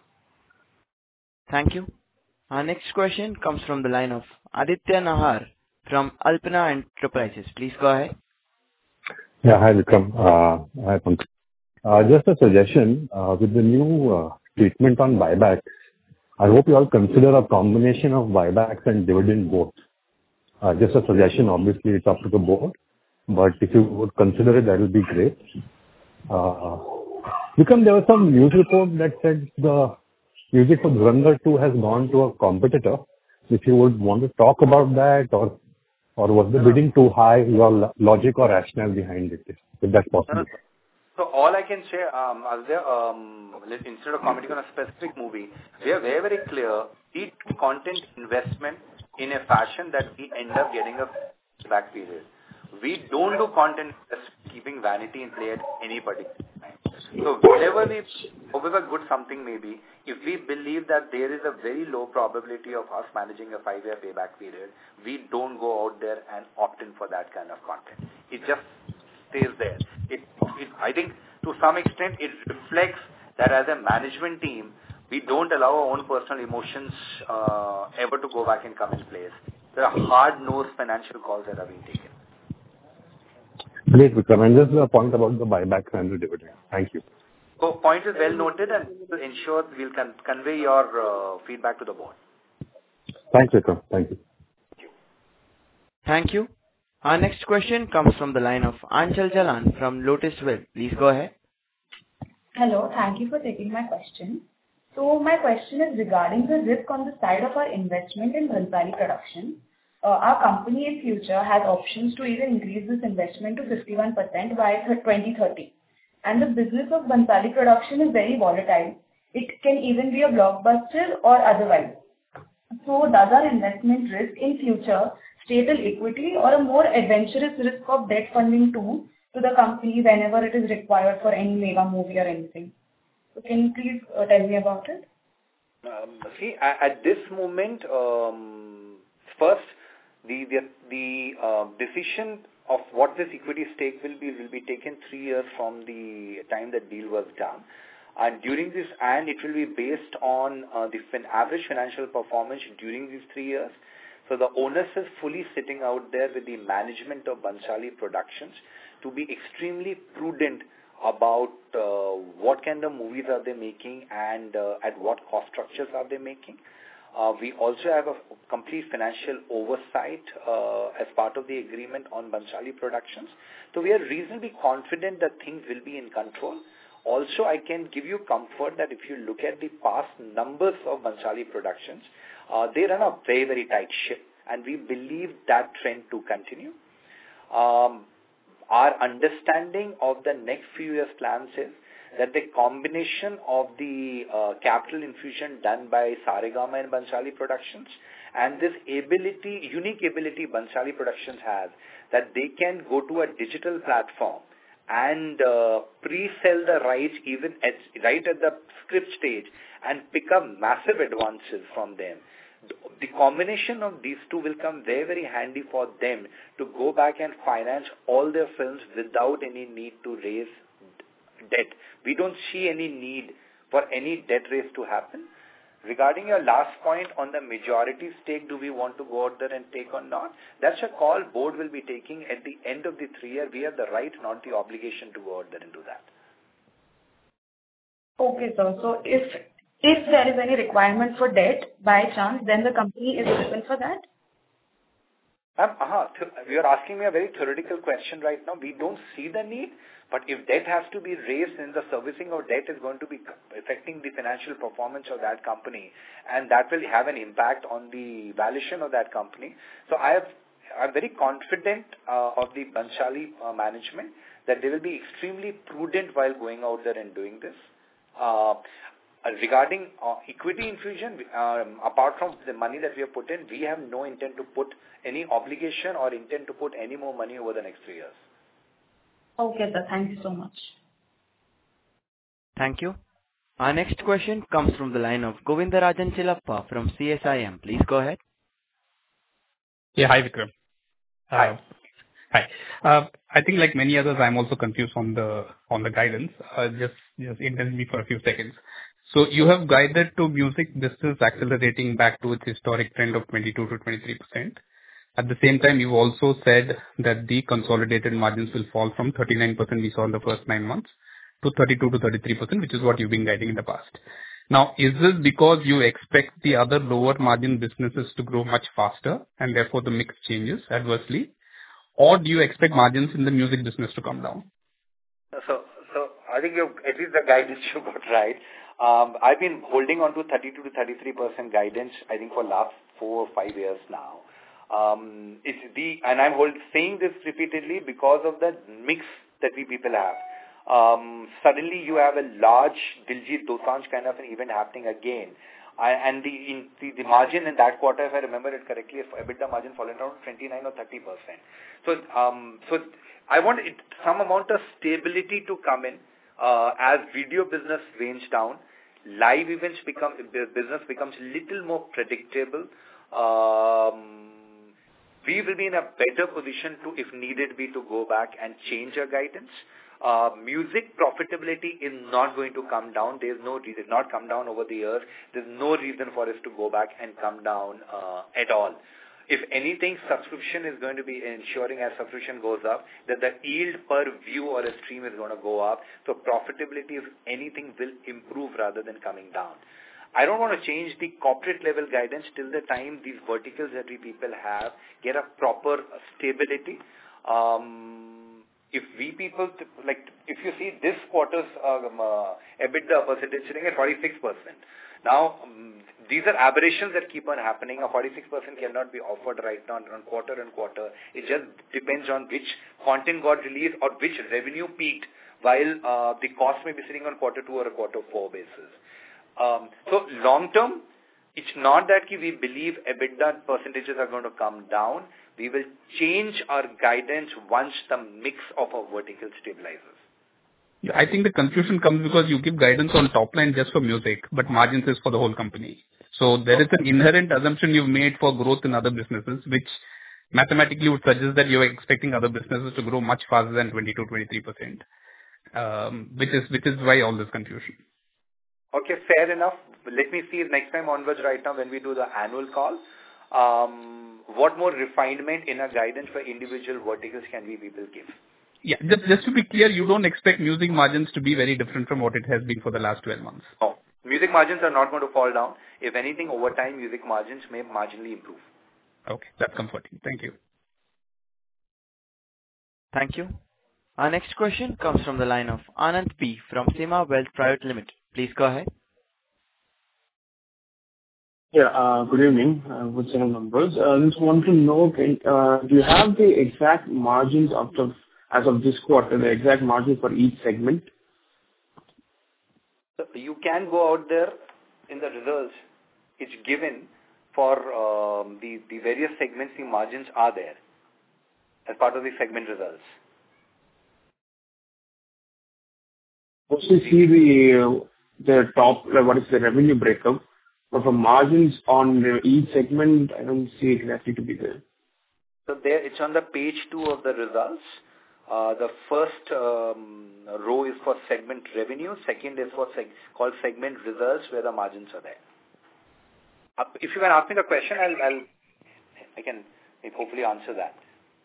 Thank you. Our next question comes from the line of Aditya Nahar from Alpana Enterprises. Please go ahead. Yeah, hi Vikram. Hi Pankaj. Just a suggestion, with the new treatment on buybacks, I hope you all consider a combination of buybacks and dividend both. Just a suggestion, obviously it's up to the board, but if you would consider it, that would be great. Vikram, there was some news report that said the music for Dhurandhar 2 has gone to a competitor. If you would want to talk about that, or was the bidding too high, your logic or rationale behind it, if that's possible. So all I can say, instead of commenting on a specific movie, we are very, very clear, we do content investment in a fashion that we end up getting a back period. We don't do content keeping vanity in play at any particular time. So however good something may be, if we believe that there is a very low probability of us managing a 5-year payback period, we don't go out there and opt in for that kind of content. It just stays there. I think to some extent it reflects that as a management team, we don't allow our own personal emotions ever to go back and come in place. There are hard-nosed financial calls that are being taken. Great, Vikram. And just a point about the buybacks and the dividend. Thank you. So point is well noted, and to ensure we'll convey your feedback to the board. Thanks, Vikram. Thank you. Thank you. Our next question comes from the line of Aanchal Jalan from Lotus Wealth. Please go ahead. Hello. Thank you for taking my question. So my question is regarding the risk on the side of our investment in Bhansali Productions. Our company in future has options to even increase this investment to 51% by 2030. And the business of Bhansali Production is very volatile. It can even be a blockbuster or otherwise. So does our investment risk in future staple equity or a more adventurous risk of debt funding too to the company whenever it is required for any mega movie or anything? So can you please tell me about it? See, at this moment, first, the decision of what this equity stake will be taken 3 years from the time that deal was done. And during this, and it will be based on the average financial performance during these 3 years. So the onus is fully sitting out there with the management of Bhansali Productions to be extremely prudent about what kind of movies are they making and at what cost structures are they making. We also have a complete financial oversight as part of the agreement on Bhansali Productions. So we are reasonably confident that things will be in control. Also, I can give you comfort that if you look at the past numbers of Bhansali Productions, they run a very, very tight ship, and we believe that trend to continue. Our understanding of the next few years' plans is that the combination of the capital infusion done by Saregama and Bhansali Productions and this unique ability Bhansali Productions has, that they can go to a digital platform and pre-sell the rights even right at the script stage and pick up massive advances from them. The combination of these two will come very, very handy for them to go back and finance all their films without any need to raise debt. We don't see any need for any debt raise to happen. Regarding your last point on the majority stake, do we want to go out there and take or not? That's a call board will be taking at the end of the 3 year. We have the right, not the obligation to go out there and do that. Okay, sir. So if there is any requirement for debt by chance, then the company is open for that? You are asking me a very theoretical question right now. We don't see the need, but if debt has to be raised, then the servicing of debt is going to be affecting the financial performance of that company, and that will have an impact on the valuation of that company. So I'm very confident of the Bhansali management that they will be extremely prudent while going out there and doing this. Regarding equity infusion, apart from the money that we have put in, we have no intent to put any obligation or intent to put any more money over the next 3 years. Okay, sir. Thank you so much. Thank you. Our next question comes from the line of Govindarajan Chilappa from CSIM. Please go ahead. Yeah, hi, Vikram. Hi. Hi. I think like many others, I'm also confused on the guidance. Just indulge me for a few seconds. So you have guided to music business accelerating back to its historic trend of 22 to 23%. At the same time, you've also said that the consolidated margins will fall from 39% we saw in the first 9 months to 32 to 33%, which is what you've been guiding in the past. Now, is this because you expect the other lower margin businesses to grow much faster and therefore the mix changes adversely? Or do you expect margins in the music business to come down? So I think at least the guidance you got right. I've been holding on to 32 to 33% guidance, I think, for last 4 or 5 years now. And I'm saying this repeatedly because of the mix that we people have. Suddenly you have a large Diljit Dosanjh kind of an event happening again. And the margin in that quarter, if I remember it correctly, EBITDA margin fallen around 29 or 30%. So I want some amount of stability to come in as video business range down. Live events business becomes little more predictable. We will be in a better position to, if needed be, to go back and change our guidance. Music profitability is not going to come down. There's no reason, not come down over the years. There's no reason for us to go back and come down at all. If anything, subscription is going to be ensuring as subscription goes up, that the yield per view or a stream is going to go up. So profitability, if anything, will improve rather than coming down. I don't want to change the corporate level guidance till the time these verticals that we people have get a proper stability. If we people, if you see this quarter's EBITDA percentage sitting at 46%. Now, these are aberrations that keep on happening. A 46% cannot be offered right now on quarter and quarter. It just depends on which content got released or which revenue peaked, while the cost may be sitting on quarter 2 or a quarter 4 basis. So long term, it's not that we believe EBITDA percentages are going to come down. We will change our guidance once the mix of our vertical stabilizes. Yeah, I think the confusion comes because you give guidance on top line just for music, but margins is for the whole company. So there is an inherent assumption you've made for growth in other businesses, which mathematically would suggest that you're expecting other businesses to grow much faster than 22-23%, which is why all this confusion. Okay, fair enough. Let me see next time onwards right now when we do the annual call. What more refinement in our guidance for individual verticals can we people give? Yeah, just to be clear, you don't expect music margins to be very different from what it has been for the last 12 months. No. music margins are not going to fall down. If anything, over time, music margins may marginally improve. Okay, that's comforting. Thank you. Thank you. Our next question comes from the line of Anand P. from Sima Wealth Private Limited. Please go ahead. Yeah, good evening. Good set of numbers. Just want to know, do you have the exact margins as of this quarter, the exact margin for each segment? So you can go out there in the results. It's given for the various segments. The margins are there as part of the segment results. Also see the top, what is the revenue breakup, but for margins on each segment, I don't see exactly to be there. So there, it's on the page 2 of the results. The first row is for segment revenue. Second is for called segment results, where the margins are there. If you can ask me the question, I can hopefully answer that.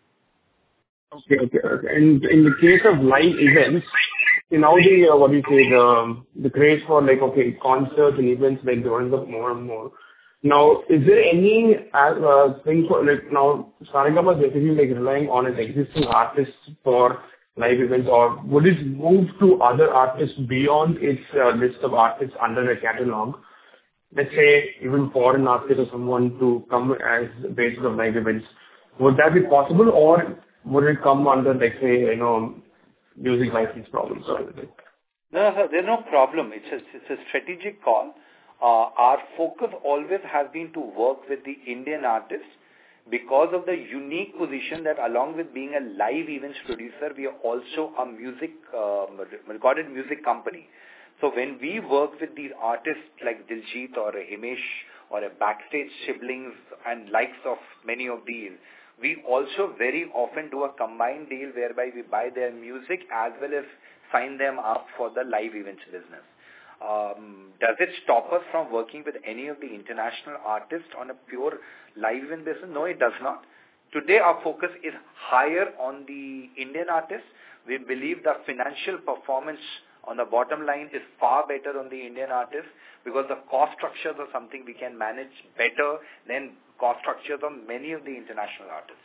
Okay. And in the case of live events, now the craze for concerts and events going up more and more. Now, is there any thing for now Saregama is basically relying on its existing artists for live events, or would it move to other artists beyond its list of artists under a catalog? Let's say even foreign artists or someone to come as the basis of live events. Would that be possible, or would it come under, music license problems or anything? No, sir, there's no problem. It's a strategic call. Our focus always has been to work with the Indian artists because of the unique position that along with being a live events producer, we are also a recorded music company. So when we work with these artists like Diljit or a Himesh or a Backstage Siblings and likes of many of these, we also very often do a combined deal whereby we buy their music as well as sign them up for the live events business. Does it stop us from working with any of the international artists on a pure live event business? No, it does not. Today, our focus is higher on the Indian artists. We believe the financial performance on the bottom line is far better on the Indian artists because the cost structures are something we can manage better than cost structures of many of the international artists.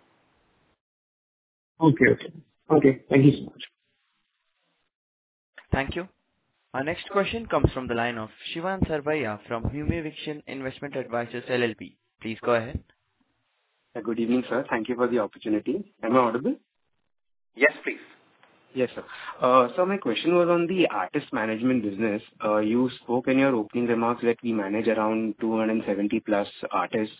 Okay. Thank you so much. Thank you. Our next question comes from the line of Shivan Sarvaiya from Humiviction Investment Advisors LLP. Please go ahead. Good evening, sir. Thank you for the opportunity. Am I audible? Yes, please. Yes, sir. So my question was on the artist management business. You spoke in your opening remarks that we manage around 270 plus artists.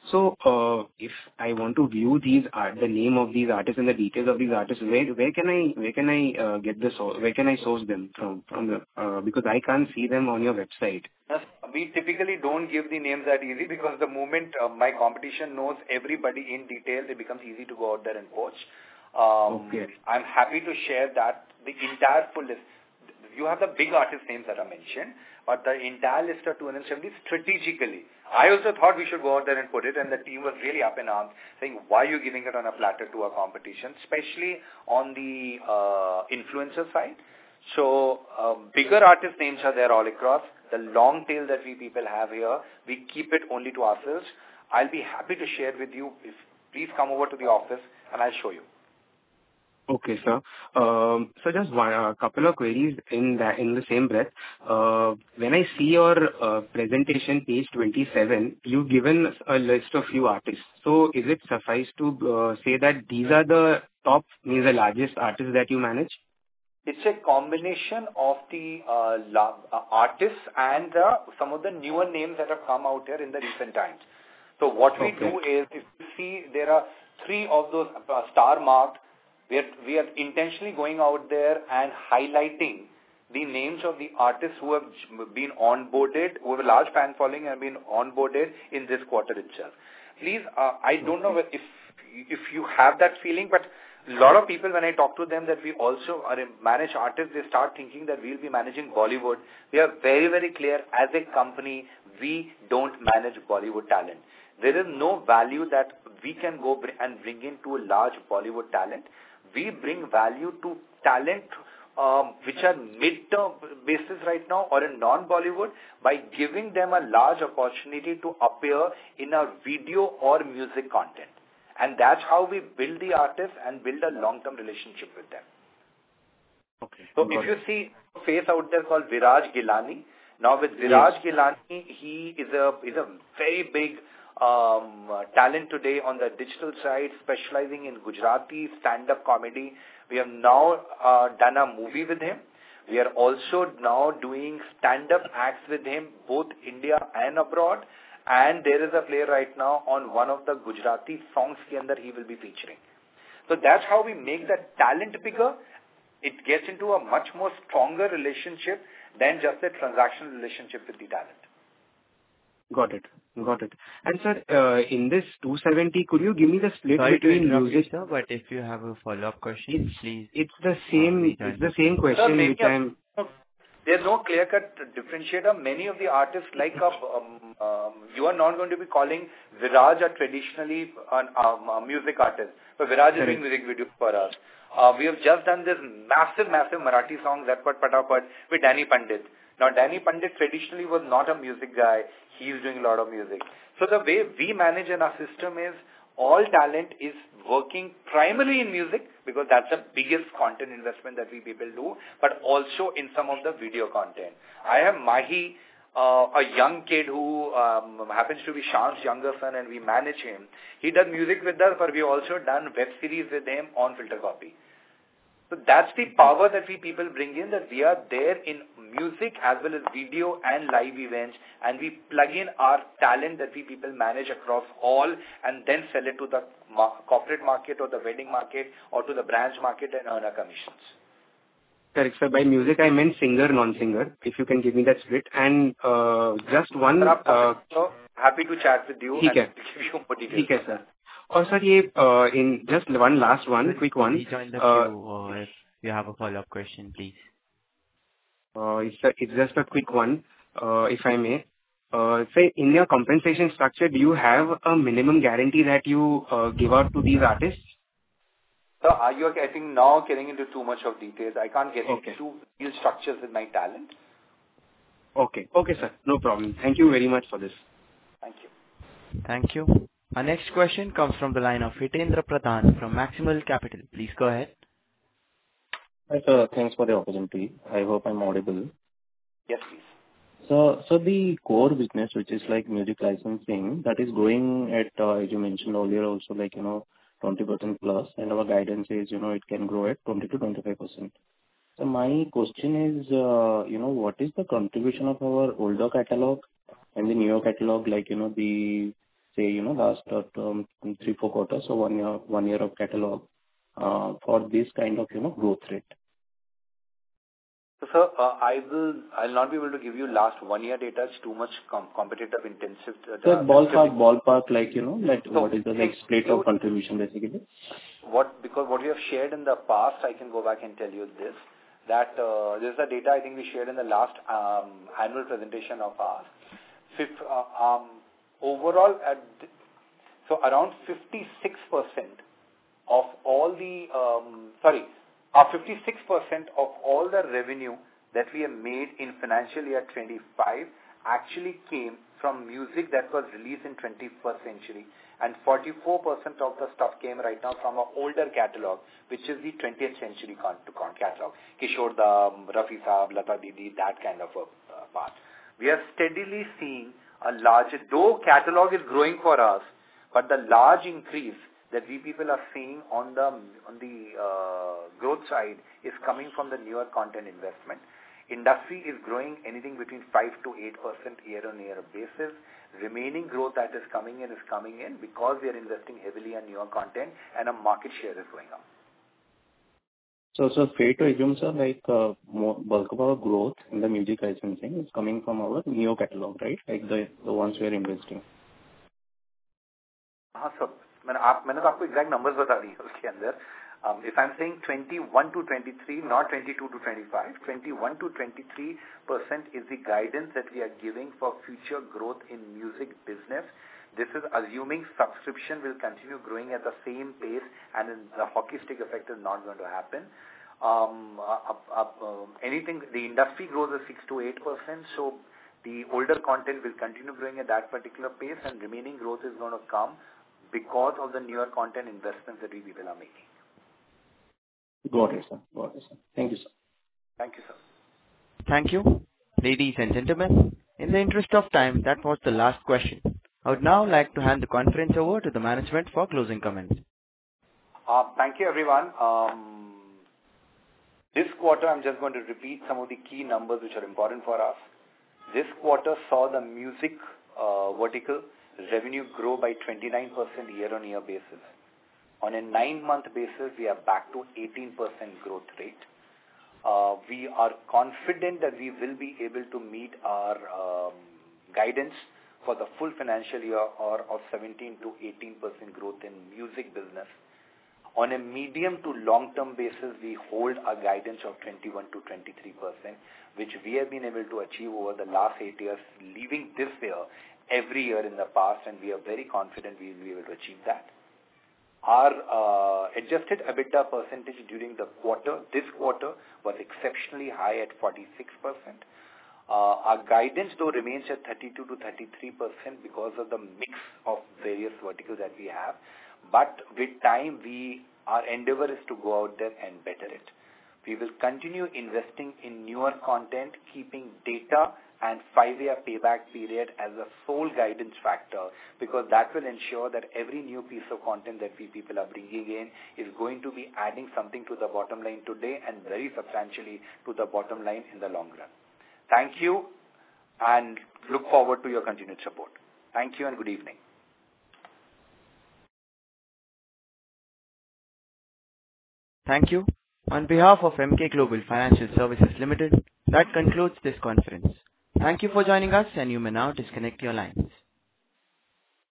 So if I want to view the name of these artists and the details of these artists, where can I get this? Where can I source them from? Because I can't see them on your website. We typically don't give the names that easy because the moment my competition knows everybody in detail, it becomes easy to go out there and poach. Okay. I'm happy to share that the entire full list. You have the big artist names that are mentioned, but the entire list of 270 strategically. I also thought we should go out there and put it, and the team was really up in arms, saying, why are you giving it on a platter to our competition, especially on the influencer side. So bigger artist names are there all across. The long tail that we people have here, we keep it only to ourselves. I'll be happy to share with you. Please come over to the office and I'll show you. Okay, sir. So just a couple of queries in the same breath. When I see your presentation, page 27, you've given a list of few artists. So is it suffice to say that these are the top, the largest artists that you manage? It's a combination of the artists and some of the newer names that have come out here in the recent times. So what we do is, if you see, there are 3 of those star marked. We are intentionally going out there and highlighting the names of the artists who have been onboarded, who have a large fan following and been onboarded in this quarter itself. Please, I don't know if you have that feeling, but a lot of people, when I talk to them that we also manage artists, they start thinking that we'll be managing Bollywood. We are very, very clear as a company, we don't manage Bollywood talent. There is no value that we can go and bring into a large Bollywood talent. We bring value to talent which are mid-term basis right now or in non-Bollywood, by giving them a large opportunity to appear in a video or music content. And that's how we build the artists and build a long-term relationship with them. Okay. So if you see a face out there called Viraj Gilani, now with Viraj Gilani, he is a very big talent today on the digital side, specializing in Gujarati stand-up comedy. We have now done a movie with him. We are also now doing stand-up acts with him, both India and abroad. And there is a play right now on one of the Gujarati songs he will be featuring. So that's how we make that talent bigger. It gets into a much more stronger relationship than just a transactional relationship with the talent. Got it. And sir, in this 270, could you give me the split between music? Sir, but if you have a follow-up question, please. It's the same question which I'm... There's no clear-cut differentiator. Many of the artists like you are not going to be calling Viraj a traditionally a music artist, but Viraj is doing music videos for us. We have just done this massive Marathi song, Zatpat Patapat, with Danny Pandit. Now, Danny Pandit traditionally was not a music guy. He is doing a lot of music. So the way we manage in our system is all talent is working primarily in music because that's the biggest content investment that we people do, but also in some of the video content. I have Mahi, a young kid who happens to be Shan's younger son, and we manage him. He does music with us, but we also done web series with him on Filter Copy. So that's the power that we people bring in, that we are there in music as well as video and live events, and we plug in our talent that we people manage across all and then sell it to the corporate market or the wedding market or to the branch market and earn our commissions. Correct, sir. By music, I meant singer, non-singer. If you can give me that split. And just one... So happy to chat with you and give you more details. Okay, sir. Or sir, in just one last one, quick one. Rejoin the queue if you have a follow-up question, please. It's just a quick one, if I may. Say, in your compensation structure, do you have a minimum guarantee that you give out to these artists? So are you, I think, now getting into too much of details? I can't get into real structures with my talent. Okay, sir. No problem. Thank you very much for this. Thank you. Thank you. Our next question comes from the line of Hitendra Pradhan from Maximal Capital. Please go ahead. Hi, sir. Thanks for the opportunity. I hope I'm audible. Yes, please. So the core business, which is like music licensing, that is growing at, as you mentioned earlier, also 20% plus, and our guidance is, it can grow at 20 to 25%. So my question is, what is the contribution of our older catalog and the newer catalog, last 3-4 quarters, so 1 year of catalog, for this kind of, growth rate? So, sir, I'll not be able to give you last 1 year data. It's too much competitive intensive. So ballpark, what is the split of contribution basically? Because what we have shared in the past, I can go back and tell you this, that this is the data I think we shared in the last annual presentation of ours. Overall, so around 56% of all the, 56% of all the revenue that we have made in financial year 25 actually came from music that was released in 21st century, and 44% of the stuff came right now from our older catalog, which is the 20th century catalog. Kishore Da, Rafi Saab, Lata Didi, that kind of a part. We are steadily seeing a larger, though catalog is growing for us, but the large increase that we people are seeing on the growth side is coming from the newer content investment. Industry is growing anything between 5 to 8% year-on-year basis. Remaining growth that is coming in because we are investing heavily on newer content and our market share is going up. So fair to assume, sir, bulk of our growth in the music licensing is coming from our neo catalog, right? Like the ones we are investing. So मैंने तो आपको exact numbers बता दी उसके अंदर. If I'm saying 21 to 23, not 22 to 25, 21 to 23% is the guidance that we are giving for future growth in music business. This is assuming subscription will continue growing at the same pace and the hockey stick effect is not going to happen. anything, the industry grows at 6 to 8%, so the older content will continue growing at that particular pace, and remaining growth is going to come because of the newer content investments that we people are making. Got it, sir. Thank you, sir. Thank you, sir. Thank you. Ladies and gentlemen, in the interest of time, that was the last question. I would now like to hand the conference over to the management for closing comments. Thank you, everyone. This quarter, I'm just going to repeat some of the key numbers which are important for us. This quarter saw the music vertical revenue grow by 29% year-on-year basis. On a 9-month basis, we are back to 18% growth rate. We are confident that we will be able to meet our guidance for the full financial year or of 17 to 18% growth in music business. On a medium to long-term basis, we hold a guidance of 21 to 23%, which we have been able to achieve over the last 8 years, leaving this year every year in the past, and we are very confident we will be able to achieve that. Our adjusted EBITDA percentage during the quarter, this quarter, was exceptionally high at 46%. Our guidance, though, remains at 32 to 33% because of the mix of various verticals that we have. But with time, our endeavor is to go out there and better it. We will continue investing in newer content, keeping data and 5-year payback period as a sole guidance factor, because that will ensure that every new piece of content that we people are bringing in is going to be adding something to the bottom line today and very substantially to the bottom line in the long run. Thank you, and look forward to your continued support. Thank you and good evening. Thank you. On behalf of Emkay Global Financial Services Limited, that concludes this conference. Thank you for joining us, and you may now disconnect your line.